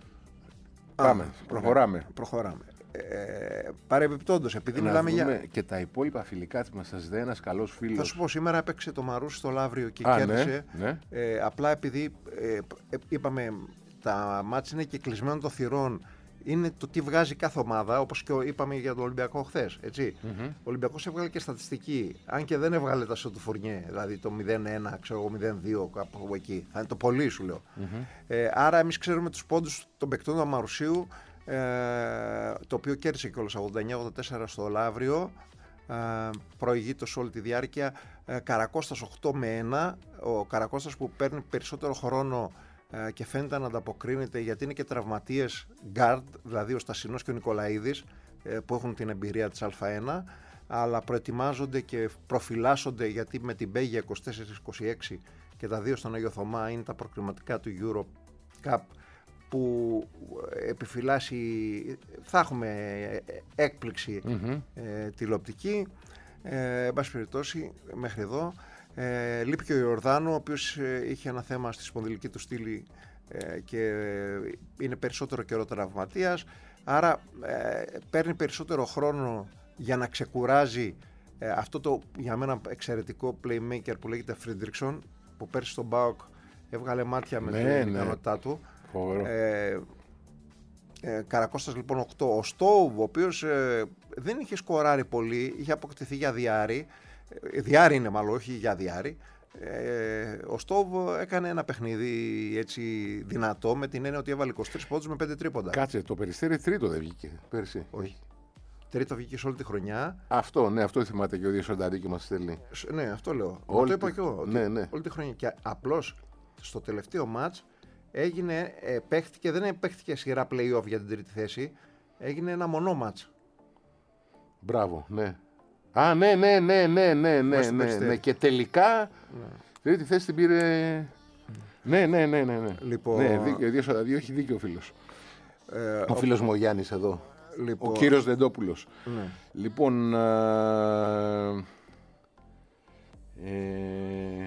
Πάμε, προχωράμε. Παρεμπιπτόντως, επειδή μιλάμε για. Και τα υπόλοιπα φιλικά της μας σας δει ένας καλός φίλος. Θα σου πω, σήμερα έπαιξε το Μαρούσι στο Λαύριο και κέρδισε. Ναι. Απλά επειδή είπαμε τα μάτς είναι και κλεισμένο των θυρών, είναι το τι βγάζει κάθε ομάδα, όπως και είπαμε για τον Ολυμπιακό χθες. Ο Ολυμπιακός έβγαλε και στατιστική, αν και δεν έβγαλε τα σου του Φουρνιέ, δηλαδή το 0-1, ξέρω εγώ 0-2, κάπου εκεί. Θα είναι το πολύ, σου λέω. Άρα, εμείς ξέρουμε τους πόντους των παικτών του Μαρουσίου. Το οποίο κέρδισε κιόλας 89-84 στο Λαύριο, προηγείται σε όλη τη διάρκεια. Καρακώστας 8-1, ο Καρακώστας που παίρνει περισσότερο χρόνο και φαίνεται να ανταποκρίνεται, γιατί είναι και τραυματίες guard, δηλαδή ο Στασινός και ο Νικολαίδης που έχουν την εμπειρία της Α1, αλλά προετοιμάζονται και προφυλάσσονται, γιατί με την Μπέγια 24-26 και τα δύο στον Άγιο Θωμά είναι τα προκριματικά του Euro Cup, που επιφυλάσσει, θα έχουμε έκπληξη τηλεοπτική. Εν πάση περιπτώσει, μέχρι εδώ λείπει και ο Ιορδάνου, ο οποίος είχε ένα θέμα στη σπονδυλική του στήλη και είναι περισσότερο καιρό τραυματίας, άρα παίρνει περισσότερο χρόνο για να ξεκουράζει αυτό το για μένα εξαιρετικό playmaker που λέγεται Φρίντριξον, που πέρσι στον ΠΑΟΚ έβγαλε μάτια με την ικανότητά του. Καρακώστας λοιπόν 8. Ο Στόουβ, ο οποίος δεν είχε σκοράρει πολύ, είχε αποκτηθεί για διάρρη. Διάρρη είναι μάλλον, όχι για διάρρη. Ο Στόουβ έκανε ένα παιχνίδι έτσι δυνατό, με την έννοια ότι έβαλε 23 πόντους με 5 τρίποντα. Κάτσε, το Περιστέρι τρίτο δεν βγήκε πέρσι. Όχι. Τρίτο βγήκε σε όλη τη χρονιά. Αυτό, ναι, αυτό θυμάται και ο Διεσονταρή και μας στέλνει. Ναι, αυτό λέω. Το είπα και εγώ. Ναι. Όλη τη χρονιά. Και απλώς στο τελευταίο μάτς έγινε, παίχτηκε, δεν παίχτηκε σειρά play-off για την τρίτη θέση, έγινε ένα μονό μάτς. Μπράβο, ναι. Α, ναι. Και τελικά τρίτη θέση την πήρε. Ναι. Λοιπόν, ναι, δίκιο, έχει δίκιο ο φίλος. Ο φίλος μου ο Γιάννης εδώ. Λοιπόν, ο κύριος Δεντόπουλος. Ναι. Λοιπόν.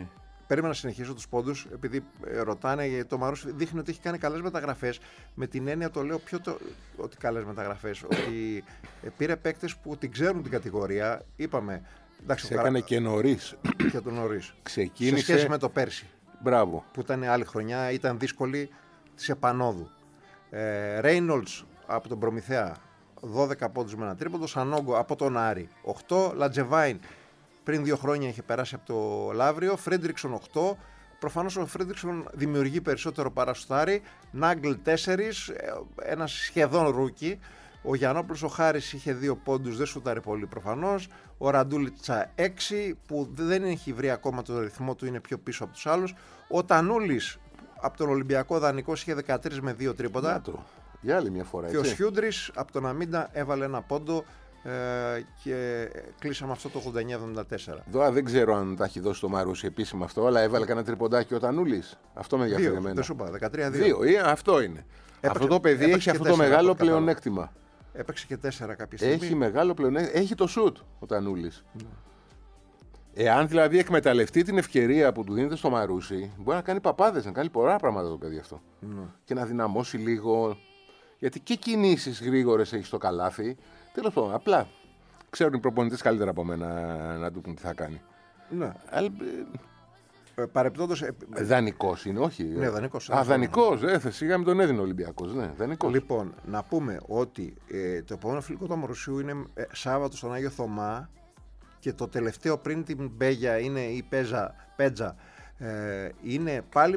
περίμενα να συνεχίσω τους πόντους, επειδή ρωτάνε, το Μαρούσι δείχνει ότι έχει κάνει καλές μεταγραφές. Με την έννοια το λέω ότι καλές μεταγραφές, ότι πήρε παίκτες που την ξέρουν την κατηγορία. Είπαμε. Εντάξει, σε έκανε και νωρίς. Και τον νωρίς. Ξεκίνησε. Σε σχέση με το πέρσι. Μπράβο. Που ήταν άλλη χρονιά, ήταν δύσκολη της επανόδου. Reynolds από τον Προμηθέα 12 πόντους με ένα τρίποντο. Σανόγκο από τον Άρη 8. Λατζεβάιν πριν 2 χρόνια είχε περάσει από το Λαύριο. Φρέντριξον 8. Προφανώς ο Φρέντριξον δημιουργεί περισσότερο παρά σουτάρει. Νάγκλ 4. Ένας σχεδόν ρούκι. Ο Γιαννόπουλος ο Χάρης είχε 2 πόντους, δεν σουτάρει πολύ προφανώς. Ο Ραντούλιτσα 6 που δεν έχει βρει ακόμα το ρυθμό του, είναι πιο πίσω από τους άλλους. Ο Τανούλης από τον Ολυμπιακό δανεικός είχε 13 με 2 τρίποντα. Για άλλη μια φορά. Και ο Σιούντρης από τον Αμίντα έβαλε 1 πόντο και κλείσαμε αυτό το 89-74. Τώρα δεν ξέρω αν τα έχει δώσει το Μαρούσι επίσημα αυτό, αλλά έβαλε κανένα τριποντάκι ο Τανούλης. Αυτό με ενδιαφέρει εμένα. Δεν σου είπα, 13-2. 2, αυτό είναι. Αυτό το παιδί έχει αυτό το μεγάλο πλεονέκτημα. Έπαιξε και 4 κάποια στιγμή. Έχει μεγάλο πλεονέκτημα. Έχει το σουτ ο Τανούλης. Εάν δηλαδή εκμεταλλευτεί την ευκαιρία που του δίνεται στο Μαρούσι, μπορεί να κάνει παπάδες, να κάνει πολλά πράγματα το παιδί αυτό. Και να δυναμώσει λίγο. Γιατί και κινήσεις γρήγορες έχει στο καλάθι. Τέλος πάντων, απλά ξέρουν οι προπονητές καλύτερα από μένα να του πούν τι θα κάνει. Ναι. Παρεπτόντως. Δανεικός είναι, όχι. Ναι, δανεικός. Δανεικός. Σιγά με τον έδινε ο Ολυμπιακός. Ναι, δανεικός. Λοιπόν, να πούμε ότι το επόμενο φιλικό του Αμορουσίου είναι Σάββατο στον Άγιο Θωμά και το τελευταίο πριν την Μπέγια είναι η Πέτζα. Είναι πάλι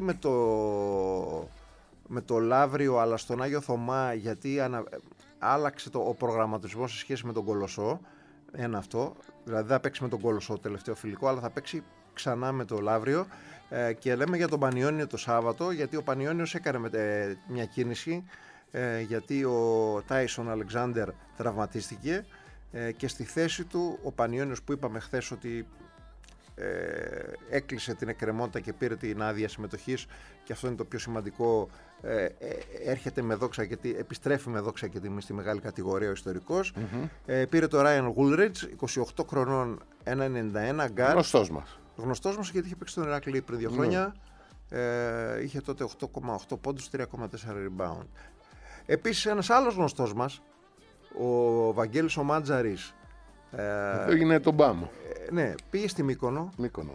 με το Λαύριο, αλλά στον Άγιο Θωμά, γιατί άλλαξε ο προγραμματισμός σε σχέση με τον Κολοσσό. Ένα αυτό. Δηλαδή δεν θα παίξει με τον Κολοσσό το τελευταίο φιλικό, αλλά θα παίξει ξανά με το Λαύριο. Και λέμε για τον Πανιόνιο το Σάββατο, γιατί ο Πανιόνιος έκανε μια κίνηση, γιατί ο Τάισον Αλεξάνδερ τραυματίστηκε και στη θέση του ο Πανιόνιος, που είπαμε χθες ότι έκλεισε την εκκρεμότητα και πήρε την άδεια συμμετοχής, και αυτό είναι το πιο σημαντικό, έρχεται με δόξα και επιστρέφει με δόξα και τιμή στη μεγάλη κατηγορία ο ιστορικός. Πήρε το Ryan Woolridge, 28 χρονών, 1,91 γκάρ. Γνωστός μας, γιατί είχε παίξει τον Ηράκλειο πριν 2 χρόνια. Είχε τότε 8,8 πόντους, 3,4 rebound. Επίσης ένας άλλος γνωστός μας, ο Βαγγέλης ο Μάντζαρης, έγινε τον Μπάμο. Ναι, πήγε στη Μύκονο.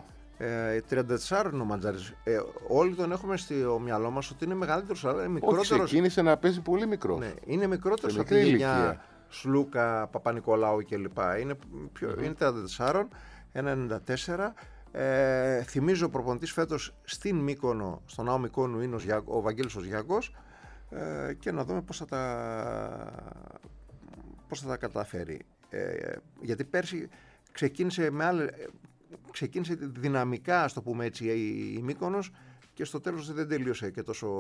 34 είναι ο Μαντζάρης. Όλοι τον έχουμε στο μυαλό μας ότι είναι μεγαλύτερος, αλλά είναι μικρότερος. Όχι, ξεκίνησε να παίζει πολύ μικρός. Ναι, είναι μικρότερος από τη γενιά Σλούκα, Παπα-Νικολάου κλπ. Είναι 34, 1,94. Θυμίζω ο προπονητής φέτος στην Μύκονο, στον Ναό Μυκόνου, είναι ο Βαγγέλης ο Γιάκος, και να δούμε πώς θα τα καταφέρει. Γιατί πέρσι ξεκίνησε δυναμικά, ας το πούμε έτσι, η Μύκονος, και στο τέλος δεν τελείωσε και τόσο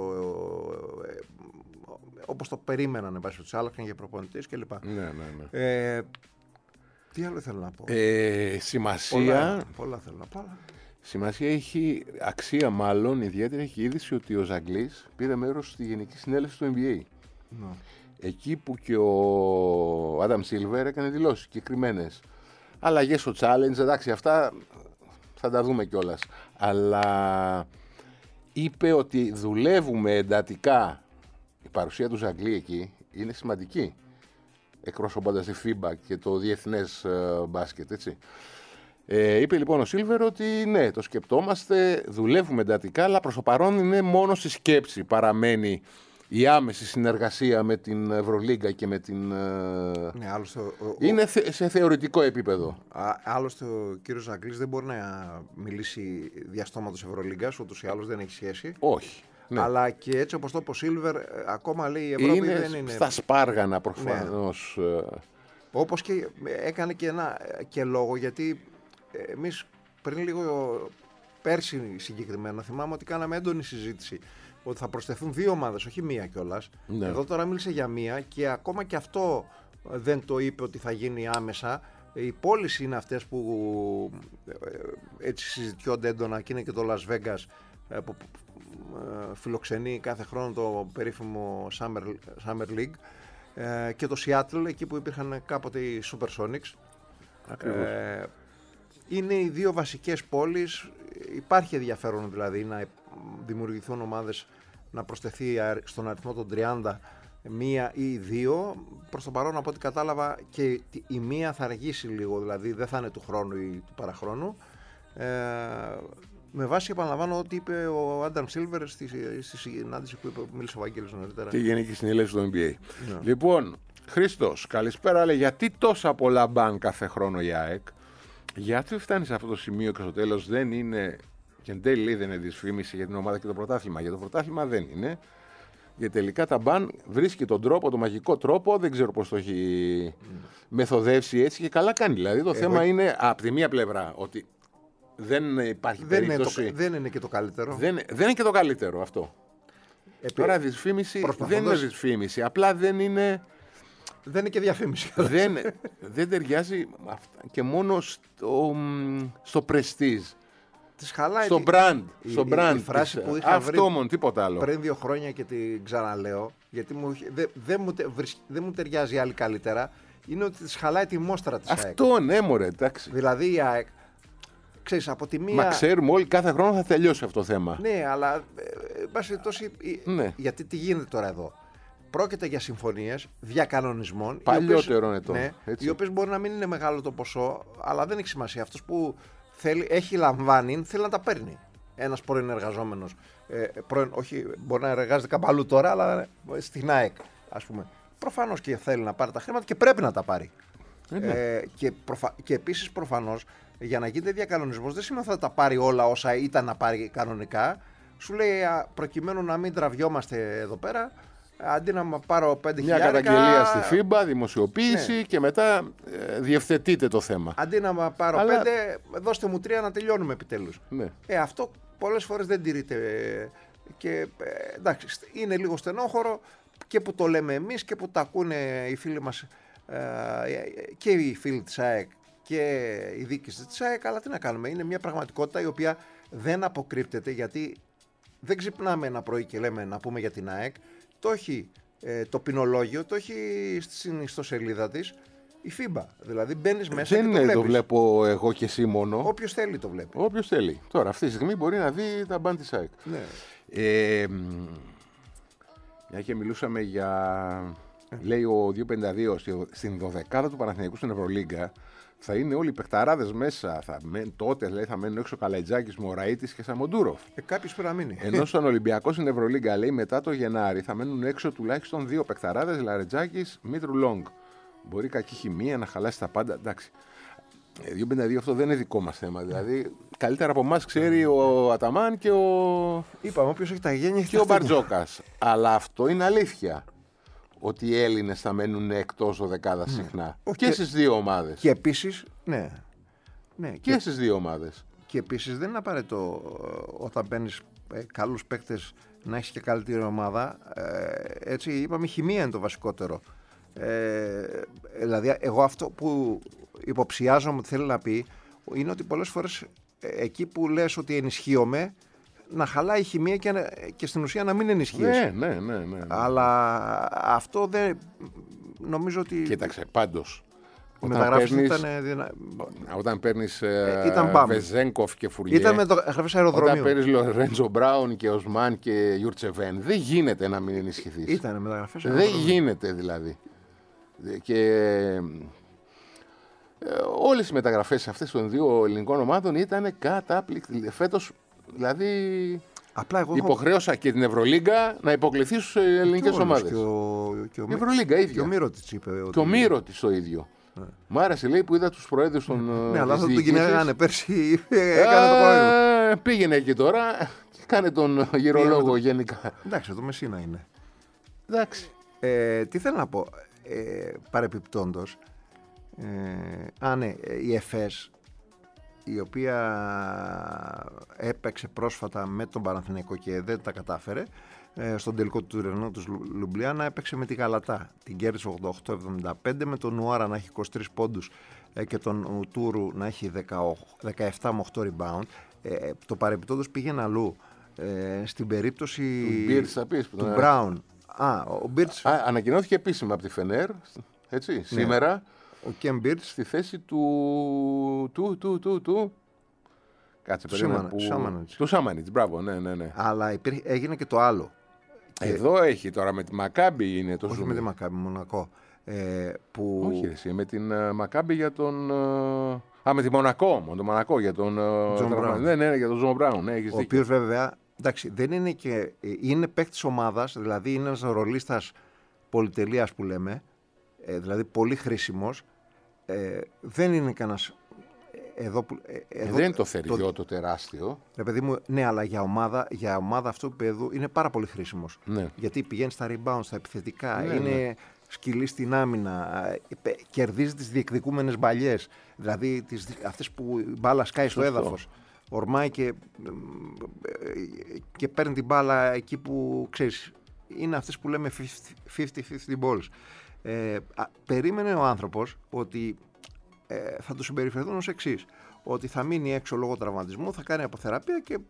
όπως το περίμεναν, εν πάση περιπτώσει, άλλαξαν για προπονητές κλπ. Ναι. Τι άλλο θέλω να πω. Σημασία. Πολλά θέλω να πω. Σημασία έχει, αξία μάλλον ιδιαίτερη, έχει είδηση ότι ο Ζαγκλής πήρε μέρος στη Γενική Συνέλευση του NBA. Εκεί που και ο Άνταμ Σίλβερ έκανε δηλώσεις συγκεκριμένες. Αλλαγές στο challenge, εντάξει, αυτά θα τα δούμε κιόλας. Αλλά είπε ότι δουλεύουμε εντατικά. Η παρουσία του Ζαγκλή εκεί είναι σημαντική, εκπροσωπώντας τη FIBA και το διεθνές μπάσκετ, έτσι. Είπε λοιπόν ο Σίλβερ ότι ναι, το σκεπτόμαστε, δουλεύουμε εντατικά, αλλά προς το παρόν είναι μόνο στη σκέψη. Παραμένει η άμεση συνεργασία με την Ευρωλίγκα και με την... Ναι, άλλωστε, είναι σε θεωρητικό επίπεδο. Άλλωστε ο κύριος Ζαγκλής δεν μπορεί να μιλήσει διαστόματος Ευρωλίγκας, ούτως ή άλλως δεν έχει σχέση. Όχι. Ναι. Αλλά και έτσι όπως το είπε ο Σίλβερ, ακόμα λέει η Ευρώπη δεν είναι... στα σπάργανα προφανώς. Ναι. Όπως και έκανε και λόγο, γιατί εμείς πριν λίγο, πέρσι συγκεκριμένα, θυμάμαι ότι κάναμε έντονη συζήτηση ότι θα προσθεθούν 2 ομάδες, όχι μία κιόλας. Ναι. Εδώ τώρα μίλησε για μία, και ακόμα και αυτό δεν το είπε ότι θα γίνει άμεσα. Οι πόλεις είναι αυτές που έτσι συζητιόνται έντονα, και είναι και το Las Vegas που φιλοξενεί κάθε χρόνο το περίφημο Summer League, και το Seattle, εκεί που υπήρχαν κάποτε οι Supersonics. Είναι οι δύο βασικές πόλεις. Υπάρχει ενδιαφέρον δηλαδή να δημιουργηθούν ομάδες, να προσθεθεί στον αριθμό των 30 μία ή δύο. Προς το παρόν, από ό,τι κατάλαβα, και η μία θα αργήσει λίγο, δηλαδή δεν θα είναι του χρόνου ή του παραχρόνου. Με βάση, επαναλαμβάνω, ό,τι είπε ο Άνταμ Σίλβερ στη συνάντηση που μίλησε ο Βαγγέλης νωρίτερα. Τη Γενική Συνέλευση του NBA. Ναι. Λοιπόν, Χρήστος, καλησπέρα. Λέει, γιατί τόσα πολλά μπαν κάθε χρόνο η ΑΕΚ, γιατί φτάνει σε αυτό το σημείο και στο τέλος δεν είναι, και εν τέλει δεν είναι δυσφήμιση για την ομάδα και το πρωτάθλημα. Για το πρωτάθλημα δεν είναι. Γιατί τελικά τα μπαν βρίσκει τον τρόπο, τον μαγικό τρόπο, δεν ξέρω πώς το έχει μεθοδεύσει έτσι και καλά κάνει. Δηλαδή το θέμα είναι από τη μία πλευρά ότι δεν υπάρχει περίπτωση. Δεν είναι και το καλύτερο. Δεν είναι και το καλύτερο αυτό. Τώρα δυσφήμιση δεν είναι δυσφήμιση, απλά δεν είναι. Δεν είναι και διαφήμιση. Δεν ταιριάζει και μόνο στο prestige. Στο brand. Η φράση που είχα βρει τίποτα άλλο. Πριν 2 χρόνια και την ξαναλέω, γιατί δεν μου ταιριάζει άλλη καλύτερα, είναι ότι της χαλάει τη μόστρα της ΑΕΚ. Αυτό ναι, μωρέ, εντάξει. Δηλαδή η ΑΕΚ, ξέρεις, από τη μία. Μα ξέρουμε όλοι, κάθε χρόνο θα τελειώσει αυτό το θέμα. Ναι, αλλά ναι. Γιατί τι γίνεται τώρα εδώ. Πρόκειται για συμφωνίες διακανονισμών. Παλιότερο είναι το. Ναι, οι οποίες μπορεί να μην είναι μεγάλο το ποσό, αλλά δεν έχει σημασία. Αυτός που έχει λαμβάνει, θέλει να τα παίρνει. Ένας πρώην εργαζόμενος. Όχι, μπορεί να εργάζεται κάπου αλλού τώρα, αλλά στην ΑΕΚ, ας πούμε. Προφανώς και θέλει να πάρει τα χρήματα και πρέπει να τα πάρει. Και επίσης, προφανώς, για να γίνεται διακανονισμός, δεν σημαίνει ότι θα τα πάρει όλα όσα ήταν να πάρει κανονικά. Σου λέει, προκειμένου να μην τραβιόμαστε εδώ πέρα, αντί να πάρω 5.000. Μια καταγγελία στη FIBA, δημοσιοποίηση, ναι. Και μετά διευθετείτε το θέμα. Αντί να πάρω 5, δώστε μου 3 να τελειώνουμε επιτέλους. Ναι. Αυτό πολλές φορές δεν τηρείται. Και εντάξει, είναι λίγο στενόχωρο και που το λέμε εμείς και που τα ακούνε οι φίλοι μας και οι φίλοι της ΑΕΚ και οι διοίκηση της ΑΕΚ. Αλλά τι να κάνουμε, είναι μια πραγματικότητα η οποία δεν αποκρύπτεται, γιατί δεν ξυπνάμε ένα πρωί και λέμε να πούμε για την ΑΕΚ. Το έχει το ποινολόγιο, το έχει στην ιστοσελίδα της η FIBA. Δηλαδή μπαίνεις μέσα και το βλέπεις. Δεν το βλέπω εγώ και εσύ μόνο. Όποιος θέλει το βλέπει. Όποιος θέλει. Τώρα αυτή τη στιγμή μπορεί να δει τα μπαν της ΑΕΚ. Ναι. Μια και μιλούσαμε για. Λέει ο 252 στην 12η του Παναθηναϊκού στην Ευρωλίγκα. Θα είναι όλοι οι παιχταράδες μέσα. Τότε λέει, θα μένουν έξω Καλαϊτζάκης, Μωραΐτης και Σαμοντούροφ. Κάποιος πρέπει να μείνει. Ενώ στον Ολυμπιακό στην Ευρωλίγκα, λέει, μετά το Γενάρη θα μένουν έξω τουλάχιστον 2 παιχταράδες, Λαρετζάκης, Μήτρου Λόγκ. Μπορεί κακή χημεία να χαλάσει τα πάντα. Εντάξει. 252 αυτό δεν είναι δικό μας θέμα. Δηλαδή, καλύτερα από εμάς ξέρει ο Αταμάν και ο. Είπαμε, όποιος έχει τα γένεια και ο Μπαρτζόκας. Αλλά αυτό είναι αλήθεια. Ότι οι Έλληνες θα μένουν εκτός δεκάδας συχνά. Και στις δύο ομάδες. Και επίσης, ναι. Και στις δύο ομάδες. Και επίσης δεν είναι απαραίτητο όταν παίρνεις καλούς παίκτες να έχεις και καλύτερη ομάδα. Έτσι, είπαμε, η χημεία είναι το βασικότερο. Δηλαδή, εγώ αυτό που υποψιάζομαι ότι θέλει να πει είναι ότι πολλές φορές εκεί που λες ότι ενισχύομαι, να χαλάει η χημεία και στην ουσία να μην ενισχύεσαι. Ναι. Αλλά αυτό δεν νομίζω ότι. Κοίταξε, πάντως. Όταν παίρνεις Βεζένκοφ και Φουριέ. Ήταν μεταγραφές αεροδρομίου. Όταν παίρνεις Λορέντζο Μπράουν και Οσμάν και Γιουρτσεβέν. Δεν γίνεται να μην ενισχυθείς. Ήταν μεταγραφές αεροδρομίου. Δεν γίνεται δηλαδή. Και όλες οι μεταγραφές αυτές των δύο ελληνικών ομάδων ήταν καταπληκτικές. Φέτος δηλαδή. Απλά εγώ υποχρέωσα και την Ευρωλίγκα να υποκληθεί στους ελληνικές ομάδες. Και ο Ευρωλίγκα ίδια. Και ο Μύρωτιτς είπε. Και ο Μύρωτιτς το ίδιο. Μ' άρεσε, λέει, που είδα τους προέδρους των. Ναι, αλλά αυτό τον κυνηγάνε πέρσι. Έκανε το πρόεδρο. Πήγαινε εκεί τώρα και κάνε τον γυρολόγο γενικά. Εντάξει, το Μεσίνα είναι. Εντάξει. Τι θέλω να πω. Παρεπιπτόντως. Ναι, η ΕΦΕΣ, η οποία έπαιξε πρόσφατα με τον Παναθηναϊκό και δεν τα κατάφερε, στον τελικό του τουρνουά του Λουμπλιάνα έπαιξε με τη Γαλατά. Την κέρδισε 88-75 με τον Νουάρα να έχει 23 πόντους και τον Τούρου να έχει 17 με 8 rebound. Το παρεπιπτόντως πήγαινε αλλού. Στην περίπτωση του Μπράουν. Ο Μπίρτς ανακοινώθηκε επίσημα από τη Φενέρ, έτσι, σήμερα. Ο Ken Birch. Στη θέση του. Κάτσε, του Σάμανιτς, μπράβο, ναι. Αλλά έγινε και το άλλο. Εδώ έχει τώρα με τη Μακάμπι είναι το όχι με τη Μακάμπι, Μονακό. Που... Όχι, εσύ, με την Μακάμπι για τον. Με τη Μονακό, με τον Μονακό για τον. Ναι, για τον Τζον Μπράουν. Ναι, ο οποίος βέβαια. Εντάξει, δεν είναι και. Είναι παίκτης ομάδας, δηλαδή είναι ένας ρολίστας πολυτελείας που λέμε. Δηλαδή πολύ χρήσιμος. Δεν είναι κανένας. Εδώ δεν είναι το θεριό το τεράστιο. Παιδί μου, ναι, αλλά για ομάδα αυτού του επίπεδου είναι πάρα πολύ χρήσιμος. Ναι. Γιατί πηγαίνει στα rebound, στα επιθετικά, ναι, είναι σκυλή στην άμυνα, κερδίζει τις διεκδικούμενες μπαλιές. Δηλαδή αυτές που η μπάλα σκάει στο έδαφος. Ορμάει και παίρνει την μπάλα εκεί που ξέρεις. Είναι αυτές που λέμε 50-50 balls. Περίμενε ο άνθρωπος ότι θα του συμπεριφερθούν ως εξής. Ότι θα μείνει έξω λόγω τραυματισμού, θα κάνει αποθεραπεία και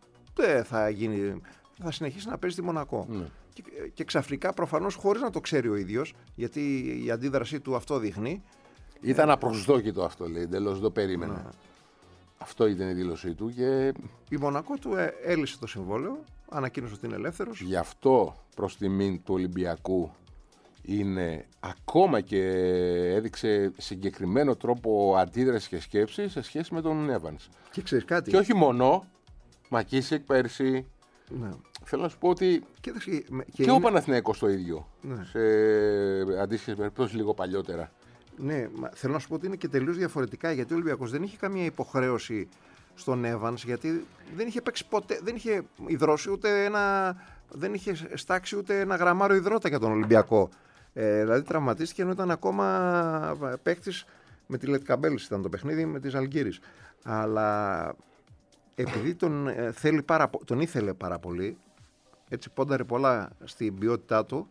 θα συνεχίσει να παίζει στη Μονακό. Ναι. Και ξαφνικά, προφανώς χωρίς να το ξέρει ο ίδιος, γιατί η αντίδρασή του αυτό δείχνει. Ήταν απροσδόκητο αυτό, λέει, εντελώς δεν το περίμενα. Ναι. Αυτό ήταν η δήλωσή του. Και... η Μονακό του έλυσε το συμβόλαιο, ανακοίνωσε ότι είναι ελεύθερος. Γι' αυτό προς τιμήν του Ολυμπιακού είναι ακόμα και έδειξε συγκεκριμένο τρόπο αντίδραση και σκέψη σε σχέση με τον Evans. Και ξέρεις κάτι. Και όχι μόνο, Μακίσικ πέρσι. Ναι. Θέλω να σου πω ότι και ο Παναθηναϊκός το ίδιο. Ναι. Σε αντίστοιχες περιπτώσεις λίγο παλιότερα. Ναι, θέλω να σου πω ότι είναι και τελείως διαφορετικά, γιατί ο Ολυμπιακός δεν είχε καμία υποχρέωση στον Evans, γιατί δεν είχε παίξει ποτέ, δεν είχε υδρώσει δεν είχε στάξει ούτε ένα γραμμάριο υδρότα για τον Ολυμπιακό. Δηλαδή τραυματίστηκε ενώ ήταν ακόμα παίκτης με τη Λετκαμπέλης, ήταν το παιχνίδι με τη Ζαλγκίρις. Αλλά επειδή τον ήθελε πάρα πολύ, έτσι πόνταρε πολλά στην ποιότητά του,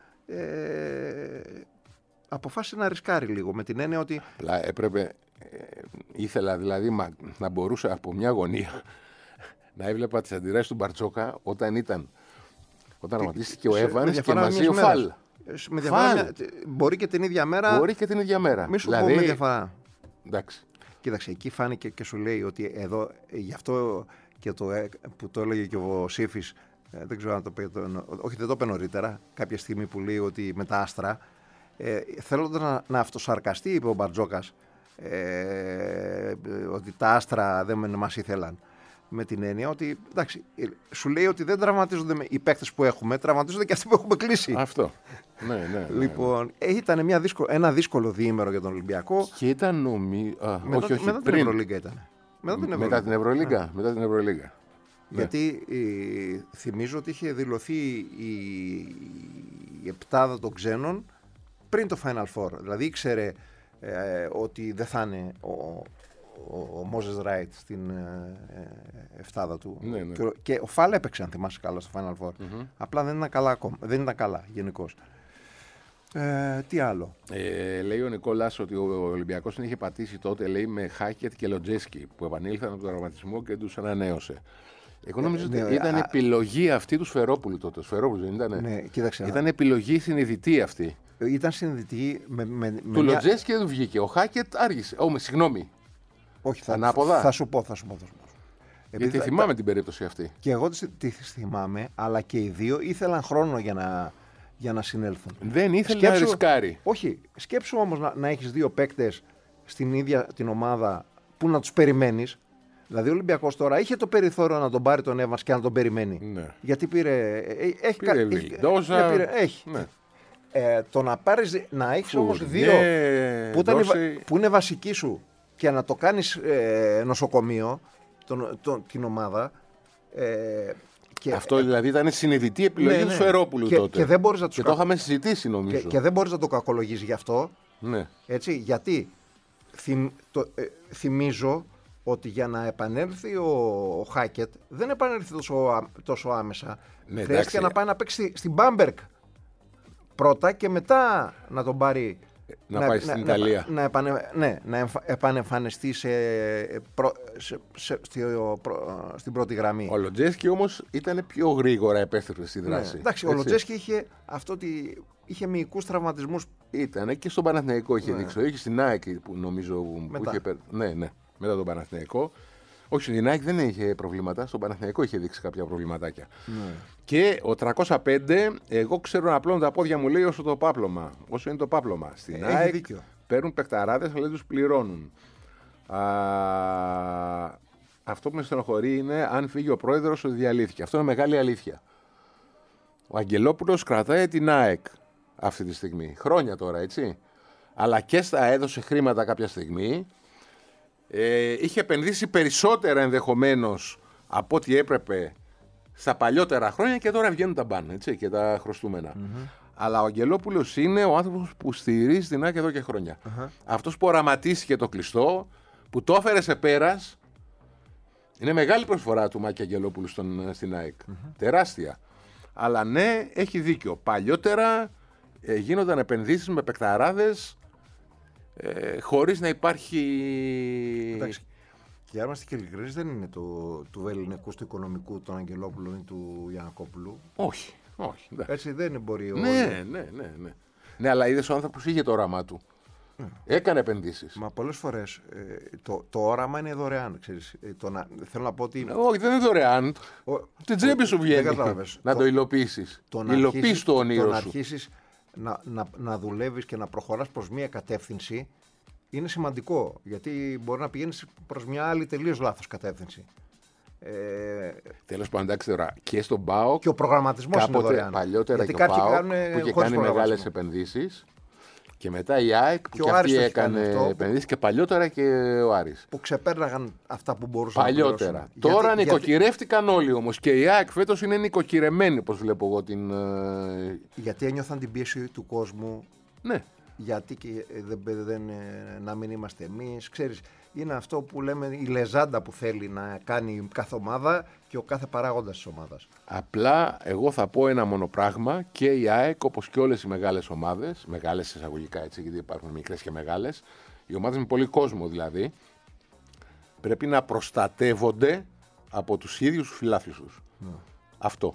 αποφάσισε να ρισκάρει λίγο, με την έννοια ότι... Έπρεπε, ήθελα δηλαδή να μπορούσα από μια γωνία να έβλεπα τις αντιδράσεις του Μπαρτσόκα όταν ρωτήστηκε ο Evans και μαζί ο Φαλ. Μπορεί και την ίδια μέρα. Μπορεί και την ίδια μέρα. Μη σου πω με διαφορά. Εντάξει. Κοίταξε, εκεί φάνηκε και σου λέει ότι εδώ, γι' αυτό και που το έλεγε και ο Σύφης, δεν ξέρω αν το πει, όχι δεν το είπε νωρίτερα, κάποια στιγμή που λέει ότι με τα άστρα, θέλοντας να αυτοσαρκαστεί, είπε ο Μπαρτζόκας, ότι τα άστρα δεν μας ήθελαν. Με την έννοια ότι, εντάξει, σου λέει ότι δεν τραυματίζονται οι παίκτες που έχουμε, τραυματίζονται και αυτοί που έχουμε κλείσει. Αυτό. Ναι. Λοιπόν, ήταν ένα δύσκολο διήμερο για τον Ολυμπιακό. Και ήταν μετά την Ευρωλίγκα ήταν. Μετά την Ευρωλίγκα. Γιατί θυμίζω ότι είχε δηλωθεί η επτάδα των ξένων πριν το Final Four. Δηλαδή ήξερε ότι δεν θα είναι ο Μόζες Ράιτ στην εφτάδα του. Ναι. Και ο Φάλ έπαιξε, αν θυμάσαι καλά, στο Final Four. Mm-hmm. Απλά δεν ήταν καλά ακόμα. Δεν ήταν καλά γενικώς. Τι άλλο. Λέει ο Νικόλας ότι ο Ολυμπιακός την είχε πατήσει τότε, λέει, με Χάκετ και Λοτζέσκι που επανήλθαν από τον τραυματισμό και τους ανανέωσε. Εγώ νομίζω ότι ήταν επιλογή αυτή του Σφερόπουλου τότε. Σφερόπουλου δεν ήταν. Ναι, κοίταξε. Ήταν επιλογή συνειδητή αυτή. Ήταν συνειδητή του Λοτζέσκι δεν βγήκε. Ο Χάκετ άργησε. Συγγνώμη. Όχι, ανάποδα. Θα σου πω. Γιατί θυμάμαι την περίπτωση αυτή. Και εγώ τη θυμάμαι, αλλά και οι δύο ήθελαν χρόνο για να συνέλθουν. Δεν ήθελε να ρισκάρει. Όχι. Σκέψου όμως να έχεις δύο παίκτες στην ίδια την ομάδα που να τους περιμένεις. Δηλαδή ο Ολυμπιακός τώρα είχε το περιθώριο να τον πάρει τον Evans και να τον περιμένει. Ναι. Γιατί πήρε. Πήρε Βιλντόζα. Έχει. Ναι. Το να πάρεις, να έχεις όμως δύο που είναι βασικοί σου και να το κάνεις νοσοκομείο την ομάδα. Αυτό δηλαδή ήταν συνειδητή επιλογή του Σφερόπουλου τότε. Και δεν μπορείς να το είχαμε συζητήσει νομίζω. Και δεν μπορείς να το κακολογείς γι' αυτό. Ναι. Έτσι, γιατί θυμίζω ότι για να επανέλθει ο Χάκετ δεν επανέλθει τόσο άμεσα. Ναι, χρειάστηκε να πάει να παίξει στην Μπάμπερκ πρώτα και μετά να τον πάρει να πάει στην Ιταλία. Να επανεμφανιστεί στην πρώτη γραμμή. Ο Λοντζέσκι όμως ήταν πιο γρήγορα, επέστρεψε στη δράση. Ναι, εντάξει, ο Λοντζέσκι είχε αυτό ότι είχε μυϊκούς τραυματισμούς. Ήταν και στον Παναθηναϊκό είχε δείξει. Είχε στην ΑΕΚ που νομίζω. Μετά. Ναι, μετά τον Παναθηναϊκό. Όχι, στην ΑΕΚ δεν είχε προβλήματα. Στον Παναθηναϊκό είχε δείξει κάποια προβληματάκια. Ναι. Και ο 305, εγώ ξέρω να πλώνω τα πόδια μου, λέει όσο το πάπλωμα. Όσο είναι το πάπλωμα. Στην ΑΕΚ δίκιο. παίρνουν παικταράδες, αλλά δεν τους πληρώνουν. Αυτό που με στενοχωρεί είναι αν φύγει ο πρόεδρος ότι διαλύθηκε. Αυτό είναι μεγάλη αλήθεια. Ο Αγγελόπουλος κρατάει την ΑΕΚ αυτή τη στιγμή. Χρόνια τώρα, έτσι. Αλλά και στα έδωσε χρήματα κάποια στιγμή. Είχε επενδύσει περισσότερα ενδεχομένως από ό,τι έπρεπε στα παλιότερα χρόνια και τώρα βγαίνουν τα μπαν, έτσι, και τα χρωστούμενα. Αλλά ο Αγγελόπουλος είναι ο άνθρωπος που στηρίζει την ΑΕΚ εδώ και χρόνια. Αυτός που οραματίστηκε το κλειστό, που το έφερε σε πέρας. Είναι μεγάλη προσφορά του Μάκη Αγγελόπουλου στην ΑΕΚ. Τεράστια. Αλλά ναι, έχει δίκιο. Παλιότερα γίνονταν επενδύσεις με παικταράδες χωρίς να υπάρχει. Εντάξει. Και για να είμαστε και ειλικρινείς, δεν είναι του ελληνικού, του οικονομικού, των Αγγελόπουλων ή του Γιαννακόπουλου. Όχι. Έτσι δεν μπορεί. Ναι. Ναι, αλλά είδες ο άνθρωπος είχε το όραμά του. Έκανε επενδύσεις. Μα πολλές φορές το όραμα είναι δωρεάν. Ξέρεις. Θέλω να πω ότι. Όχι, δεν είναι δωρεάν. Την τσέπη σου βγαίνει. Να το υλοποιήσεις. Υλοποιείς το όνειρο σου. Το να αρχίσεις να δουλεύεις και να προχωράς προς μία κατεύθυνση είναι σημαντικό. Γιατί μπορεί να πηγαίνεις προς μια άλλη τελείως λάθος κατεύθυνση. Τέλος πάντων, εντάξει τώρα, και στον ΠΑΟΚ. Και ο προγραμματισμός είναι δωρεάν. Παλιότερα και ο ΠΑΟΚ που είχε κάνει μεγάλες επενδύσεις. Και μετά η ΑΕΚ που και αυτή έκανε επενδύσεις και παλιότερα και ο Άρης. Που ξεπέρναγαν αυτά που μπορούσαν παλιότερα. να πληρώσουν. Τώρα νοικοκυρεύτηκαν όλοι όμως. Και η ΑΕΚ φέτος είναι νοικοκυρεμένη, όπως βλέπω εγώ την. Γιατί ένιωθαν την πίεση του κόσμου. Ναι. Γιατί και να μην είμαστε εμείς. Ξέρεις, είναι αυτό που λέμε η λεζάντα που θέλει να κάνει κάθε ομάδα και ο κάθε παράγοντας της ομάδας. Απλά εγώ θα πω ένα μόνο πράγμα, και η ΑΕΚ όπως και όλες οι μεγάλες ομάδες, μεγάλες εισαγωγικά έτσι, γιατί υπάρχουν μικρές και μεγάλες, οι ομάδες με πολύ κόσμο δηλαδή, πρέπει να προστατεύονται από τους ίδιους τους φιλάθλους τους. Ναι. Αυτό.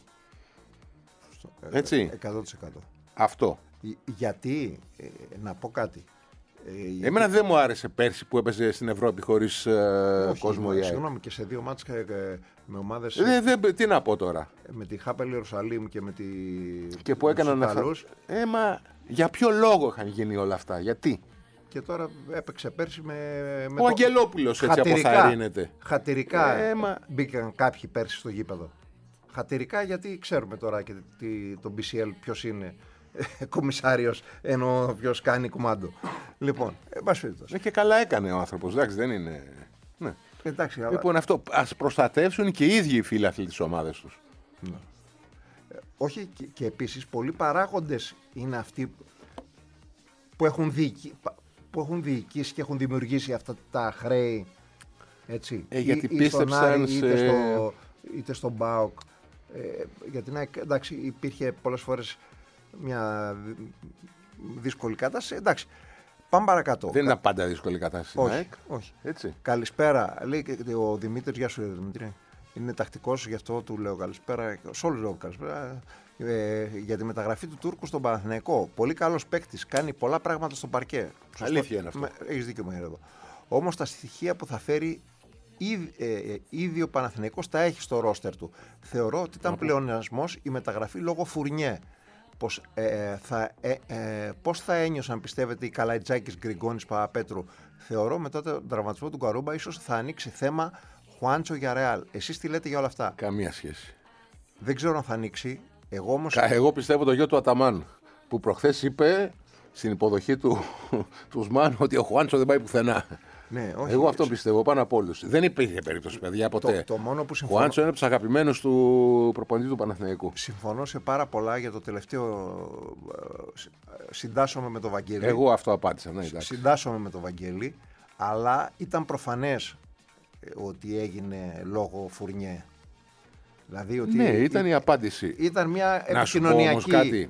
Έτσι. 100%. Αυτό. Γιατί, να πω κάτι. Εμένα δεν μου άρεσε πέρσι που έπαιζε στην Ευρώπη χωρίς κόσμο η ΑΕΚ. Συγγνώμη, και σε δύο μάτς με ομάδες. Τι να πω τώρα. Με τη Χάπελ Ιερουσαλήμ και με τη. Και που έκαναν αυτά. Μα για ποιο λόγο είχαν γίνει όλα αυτά, γιατί. Και τώρα έπαιξε πέρσι με ο Αγγελόπουλος έτσι αποθαρρύνεται. Χατηρικά μπήκαν κάποιοι πέρσι στο γήπεδο. Χατηρικά, γιατί ξέρουμε τώρα και το BCL ποιος είναι κομισάριος, ενώ ποιος κάνει κουμάντο. Λοιπόν, και καλά έκανε ο άνθρωπος, εντάξει, δεν είναι. Ναι. Εντάξει, λοιπόν, αυτό ας προστατεύσουν και οι ίδιοι οι φίλαθλοι της ομάδας τους. Ναι. Όχι, και επίσης πολλοί παράγοντες είναι αυτοί που έχουν διοικήσει και έχουν δημιουργήσει αυτά τα χρέη. Έτσι. Γιατί πίστεψαν είτε στον ΠΑΟΚ. Γιατί εντάξει, υπήρχε πολλές φορές μια δύσκολη κατάσταση. Εντάξει, πάμε παρακάτω. Δεν ήταν πάντα δύσκολη κατάσταση. Όχι. Έτσι. Καλησπέρα. Λέει και ο Δημήτρης, γεια σου Δημήτρη. Είναι τακτικός, γι' αυτό του λέω καλησπέρα. Σε όλους λέω καλησπέρα. Για τη μεταγραφή του Τούρκου στον Παναθηναϊκό. Πολύ καλός παίκτης. Κάνει πολλά πράγματα στο παρκέ. Αλήθεια είναι αυτό. Έχεις δίκιο με εδώ. Όμως τα στοιχεία που θα φέρει ήδη ο Παναθηναϊκός τα έχει στο ρόστερ του. Θεωρώ ότι ήταν πλεονασμός η μεταγραφή λόγω Φουρνιέ. Πώς θα ένιωσαν, πιστεύετε, οι Καλαϊτζάκης, Γκριγκόνης, Παπαπέτρου? Θεωρώ μετά τον τραυματισμό του Γκαρούμπα ίσως θα ανοίξει θέμα Χουάντσο για Ρεάλ. Εσείς τι λέτε για όλα αυτά? Καμία σχέση. Δεν ξέρω αν θα ανοίξει. Εγώ πιστεύω το γιο του Αταμάν, που προχθές είπε στην υποδοχή του Ουσμάν ότι ο Χουάντσο δεν πάει πουθενά. Ναι, όχι, εγώ αυτό πιστεύω πάνω από όλους. Δεν υπήρχε περίπτωση, παιδιά, ποτέ. Το μόνο που ο Χουάντσο είναι από τους αγαπημένους του προπονητή του Παναθηναϊκού. Συμφωνώ σε πάρα πολλά για το τελευταίο. Συντάσσομαι με τον Βαγγέλη. Εγώ αυτό απάντησα. Ναι, συντάσσομαι με τον Βαγγέλη, αλλά ήταν προφανές ότι έγινε λόγω Φουρνιέ. Δηλαδή ότι ναι, ήταν η απάντηση. Ήταν μια επικοινωνιακή. Να σου πω όμως κάτι.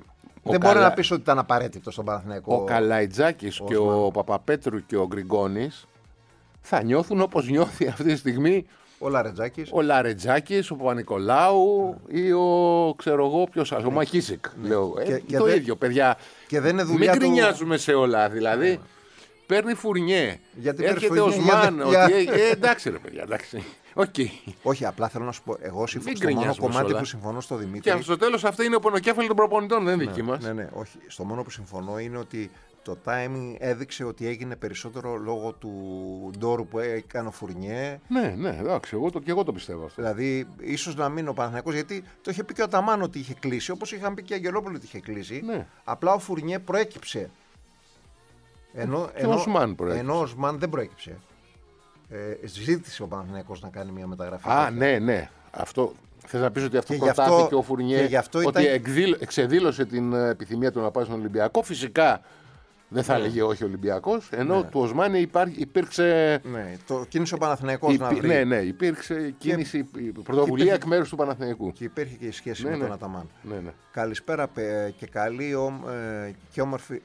Δεν μπορεί να πει ότι ήταν απαραίτητο στον Παναθηναϊκό. Ο Καλαϊτζάκης και ο Παπαπέτρου και ο Γκριγκόνης θα νιώθουν όπως νιώθει αυτή τη στιγμή Ο Λαρετζάκης, ο Παπα-Νικολάου ή ο ξέρω εγώ ποιος άλλος, ο Μακίσικ. Λέω. Το ίδιο, παιδιά. Και δεν είναι δουλειά μην γκρινιάζουμε σε όλα. Δηλαδή, παίρνει Φουρνιέ. Γιατί έρχεται ο Σμάν. Εντάξει, ρε παιδιά, εντάξει. Όχι, απλά θέλω να σου πω. Εγώ στο μόνο κομμάτι που συμφωνώ στο Δημήτρη. Και στο τέλος αυτό είναι ο πονοκέφαλο των προπονητών, δεν είναι δική μας. Ναι, όχι. Στο μόνο που συμφωνώ είναι ότι το timing έδειξε ότι έγινε περισσότερο λόγω του ντόρου που έκανε ο Φουρνιέ. Ναι, εντάξει, και εγώ το πιστεύω αυτό. Δηλαδή, ίσως να μην ο Παναθηναϊκός, γιατί το είχε πει και ο Αταμάν ότι είχε κλείσει, όπως είχαν πει και ο Αγγελόπουλο ότι είχε κλείσει. Ναι. Απλά ο Φουρνιέ προέκυψε. Ενώ ο Σμάν δεν προέκυψε. Ζήτησε ο Παναθηναϊκός να κάνει μια μεταγραφή. Ναι. Αυτό. Θες να πεις ότι αυτό προτάθηκε ο Φουρνιέ, ότι εξεδήλωσε την επιθυμία του να πάει στον Ολυμπιακό. Φυσικά δεν θα έλεγε όχι ο Ολυμπιακός, ενώ του Οσμάνι υπήρξε. Ναι, το κίνησε ο Παναθηναϊκός να βρει. Ναι, υπήρξε κίνηση, πρωτοβουλία εκ μέρους του Παναθηναϊκού. Και υπήρχε και η σχέση με τον Αταμάν. Ναι. Καλησπέρα και καλή και όμορφη.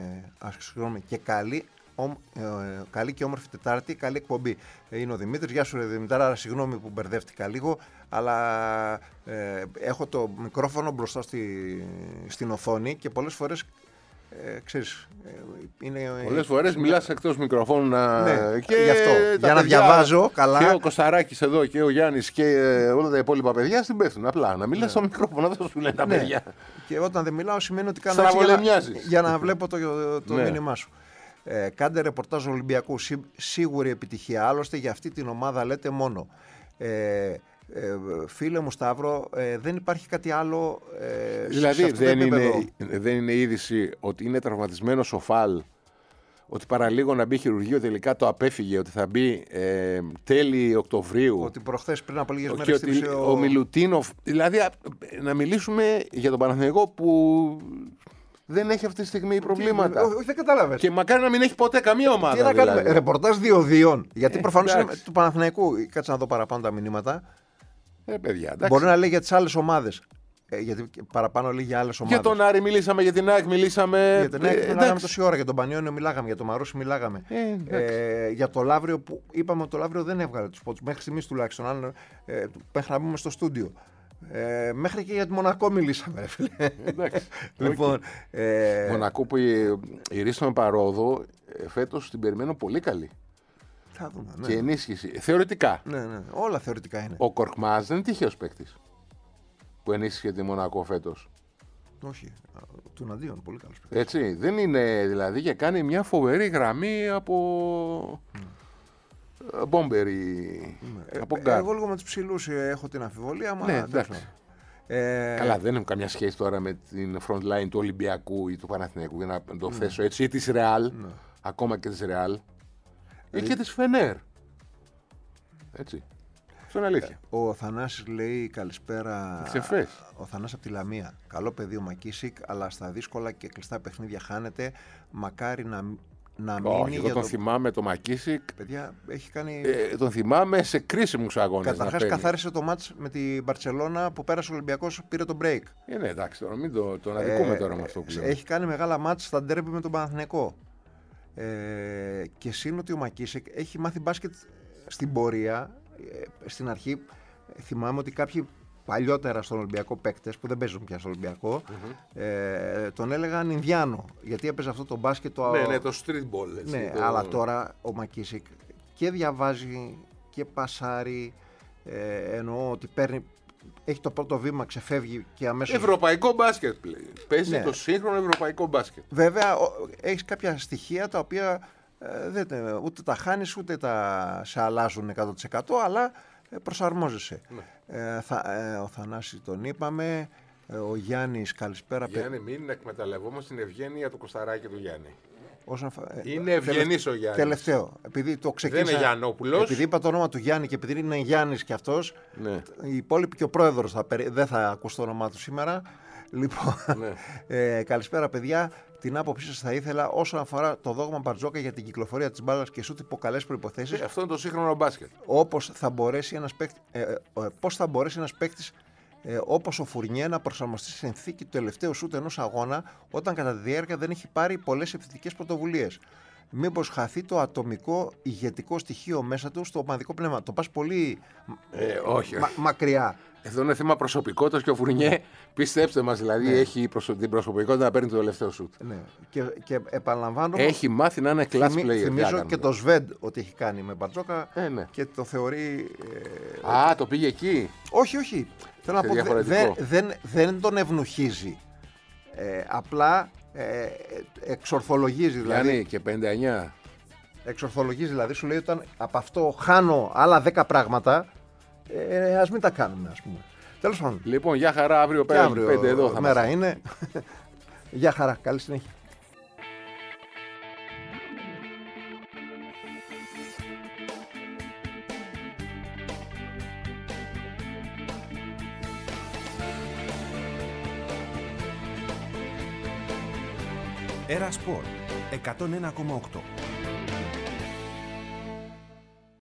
Καλή και όμορφη Τετάρτη, καλή εκπομπή. Είναι ο Δημήτρης. Γεια σου, ρε Δημητάρα. Συγγνώμη που μπερδεύτηκα λίγο, αλλά έχω το μικρόφωνο μπροστά στην οθόνη και πολλές φορές. Ξέρεις, πολλές φορές μιλάς εκτός μικροφώνου και γι' αυτό, για να διαβάζω καλά. Και ο Κωσταράκης εδώ και ο Γιάννης και όλα τα υπόλοιπα παιδιά στην πέφτουν. Απλά να μιλάς στο μικρόφωνο, δεν σου λένε τα παιδιά. Και όταν δεν μιλάω σημαίνει ότι κάνω έτσι για να βλέπω το μήνυμά σου. Κάντε ρεπορτάζ Ολυμπιακού, σίγουρη επιτυχία. Άλλωστε για αυτή την ομάδα λέτε μόνο. Φίλε μου Σταύρο, δεν υπάρχει κάτι άλλο. Δηλαδή δεν είναι είδηση ότι είναι τραυματισμένος ο Φαλ, ότι παραλίγο να μπει χειρουργείο, τελικά το απέφυγε, ότι θα μπει τέλη Οκτωβρίου. Ότι προχθές πριν από λίγες μέρες χτύπησε ο Μιλουτίνοφ. Δηλαδή να μιλήσουμε για τον Παναθηναϊκό που δεν έχει αυτή τη στιγμή προβλήματα. Όχι, δεν κατάλαβες. Και μακάρι να μην έχει ποτέ καμία ομάδα. Τι να κάνουμε, ρεπορτάζ 2-2. Γιατί προφανώς είναι του Παναθηναϊκού. Κάτσε να δω παραπάνω τα μηνύματα. Παιδιά, μπορεί να λέει για τις άλλες ομάδες. Γιατί παραπάνω λέει για άλλες ομάδες. Για τον Άρη μιλήσαμε, για την ΑΕΚ μιλήσαμε. Για την ΑΕΚ μιλάγαμε τόση ώρα. Για τον Πανιόνιο μιλάγαμε, για τον Μαρούσι μιλάγαμε. Για το Λαύριο που είπαμε ότι το Λαύριο δεν έβγαλε τους πόντους. Μέχρι στιγμής τουλάχιστον. Μέχρι να μπούμε στο στούντιο. Μέχρι και για τη Μονακό μιλήσαμε. Λοιπόν, Μονακό που η Ρίστον Παρόδο φέτος την περιμένω πολύ καλή. Θα δούμε, ναι. Και ενίσχυση. Θεωρητικά. Ναι, όλα θεωρητικά είναι. Ο Κορκμάζ δεν είναι τυχαίος παίκτης που ενίσχυσε τη Μονακό φέτος. Όχι. Του αντίον, πολύ καλός παίκτης. Έτσι. Δεν είναι δηλαδή, και κάνει μια φοβερή γραμμή από. Μπόμπερι. Από γκάρ. Εγώ λίγο με τους ψηλούς έχω την αμφιβολία. Ναι, εντάξει. Καλά, δεν έχω καμιά σχέση τώρα με την front line του Ολυμπιακού ή του Παναθηναϊκού, για να το θέσω έτσι, ή της Ρεάλ, ακόμα και της Ρεάλ, ή και της Φενέρ. Έτσι. Αυτό είναι αλήθεια. Ο Θανάσης λέει καλησπέρα. Ξεφές. Ο Θανάσης από τη Λαμία. Καλό παιδί ο Μακίσικ, αλλά στα δύσκολα και κλειστά παιχνίδια χάνεται. Μακάρι να όχι, εγώ τον θυμάμαι το Μακίσικ. Παιδιά, έχει κάνει. Τον θυμάμαι σε κρίσιμους αγώνες. Καταρχάς καθάρισε το μάτς με την Μπαρτσελώνα που πέρασε ο Ολυμπιακός, πήρε το break. Ναι, εντάξει, τώρα μην τον αδικούμε τώρα με αυτό που λέμε. Έχει κάνει μεγάλα μάτς στα ντέρμπι με τον Παναθηναϊκό. Και σύν ότι ο Μακίσικ έχει μάθει μπάσκετ στην πορεία. Στην αρχή θυμάμαι ότι κάποιοι παλιότερα στον Ολυμπιακό παίκτες που δεν παίζουν πια στον Ολυμπιακό τον έλεγαν Ινδιάνο, γιατί έπαιζε αυτό το μπάσκετ. Ναι, το street ball. Έτσι, ναι, αλλά τώρα ο Μακίσικ και διαβάζει και πασάρει, εννοώ ότι έχει το πρώτο βήμα, ξεφεύγει και αμέσως. Ευρωπαϊκό μπάσκετ παίζει το σύγχρονο ευρωπαϊκό μπάσκετ. Βέβαια έχεις κάποια στοιχεία τα οποία ούτε τα χάνεις ούτε σε αλλάζουν 100%, αλλά προσαρμόζεσαι. Ο Θανάσης τον είπαμε. Ο Γιάννης, καλησπέρα. Γιάννη, μην εκμεταλλευόμαστε την ευγένεια του Κωσταράκη του Γιάννη. Είναι ευγενής ο Γιάννης. Τελευταίο. Επειδή το ξεκίνησα, δεν είναι Γιαννόπουλος. Επειδή είπα το όνομα του Γιάννη και επειδή είναι Γιάννης κι αυτός, ναι. Οι υπόλοιποι και ο πρόεδρος δεν θα ακούσω το όνομά του σήμερα. Λοιπόν, καλησπέρα παιδιά. Την άποψή σας θα ήθελα όσον αφορά το δόγμα Μπαρτζόκα για την κυκλοφορία της μπάλας και σούτ υπό καλές προϋποθέσεις. Αυτό είναι το σύγχρονο μπάσκετ. Πώς θα μπορέσει ένας παίκτης όπως ο Φουρνιέ να προσαρμοστεί στη συνθήκη του τελευταίου σούτ ενός αγώνα, όταν κατά τη διάρκεια δεν έχει πάρει πολλές επιθετικές πρωτοβουλίες. Μήπως χαθεί το ατομικό ηγετικό στοιχείο μέσα του στο ομαδικό πνεύμα. Το πας πολύ όχι. μακριά. Εδώ είναι θέμα προσωπικότητας και ο Φουρνιέ, πιστέψτε μας, δηλαδή έχει την προσωπικότητα να παίρνει το τελευταίο σουτ. Ναι. Και επαναλαμβάνω. Έχει μάθει να είναι class player. Θυμίζω και το Σβέντ ότι έχει κάνει με Μπαρτζόκα ναι. και το θεωρεί. Το πήγε εκεί. Όχι. Θέλω να πω δεν τον ευνουχίζει. Απλά εξορθολογίζει. Δηλαδή και 59. Εξορθολογίζει, δηλαδή σου λέει όταν από αυτό χάνω άλλα 10 πράγματα, ας μην τα κάνουμε, ας πούμε. Τέλος πάντων. Λοιπόν, για χαρά, αύριο πέρα 5 εδώ θα μέρα είναι. Γεια χαρά, καλή συνέχεια. Era Sport 101,8.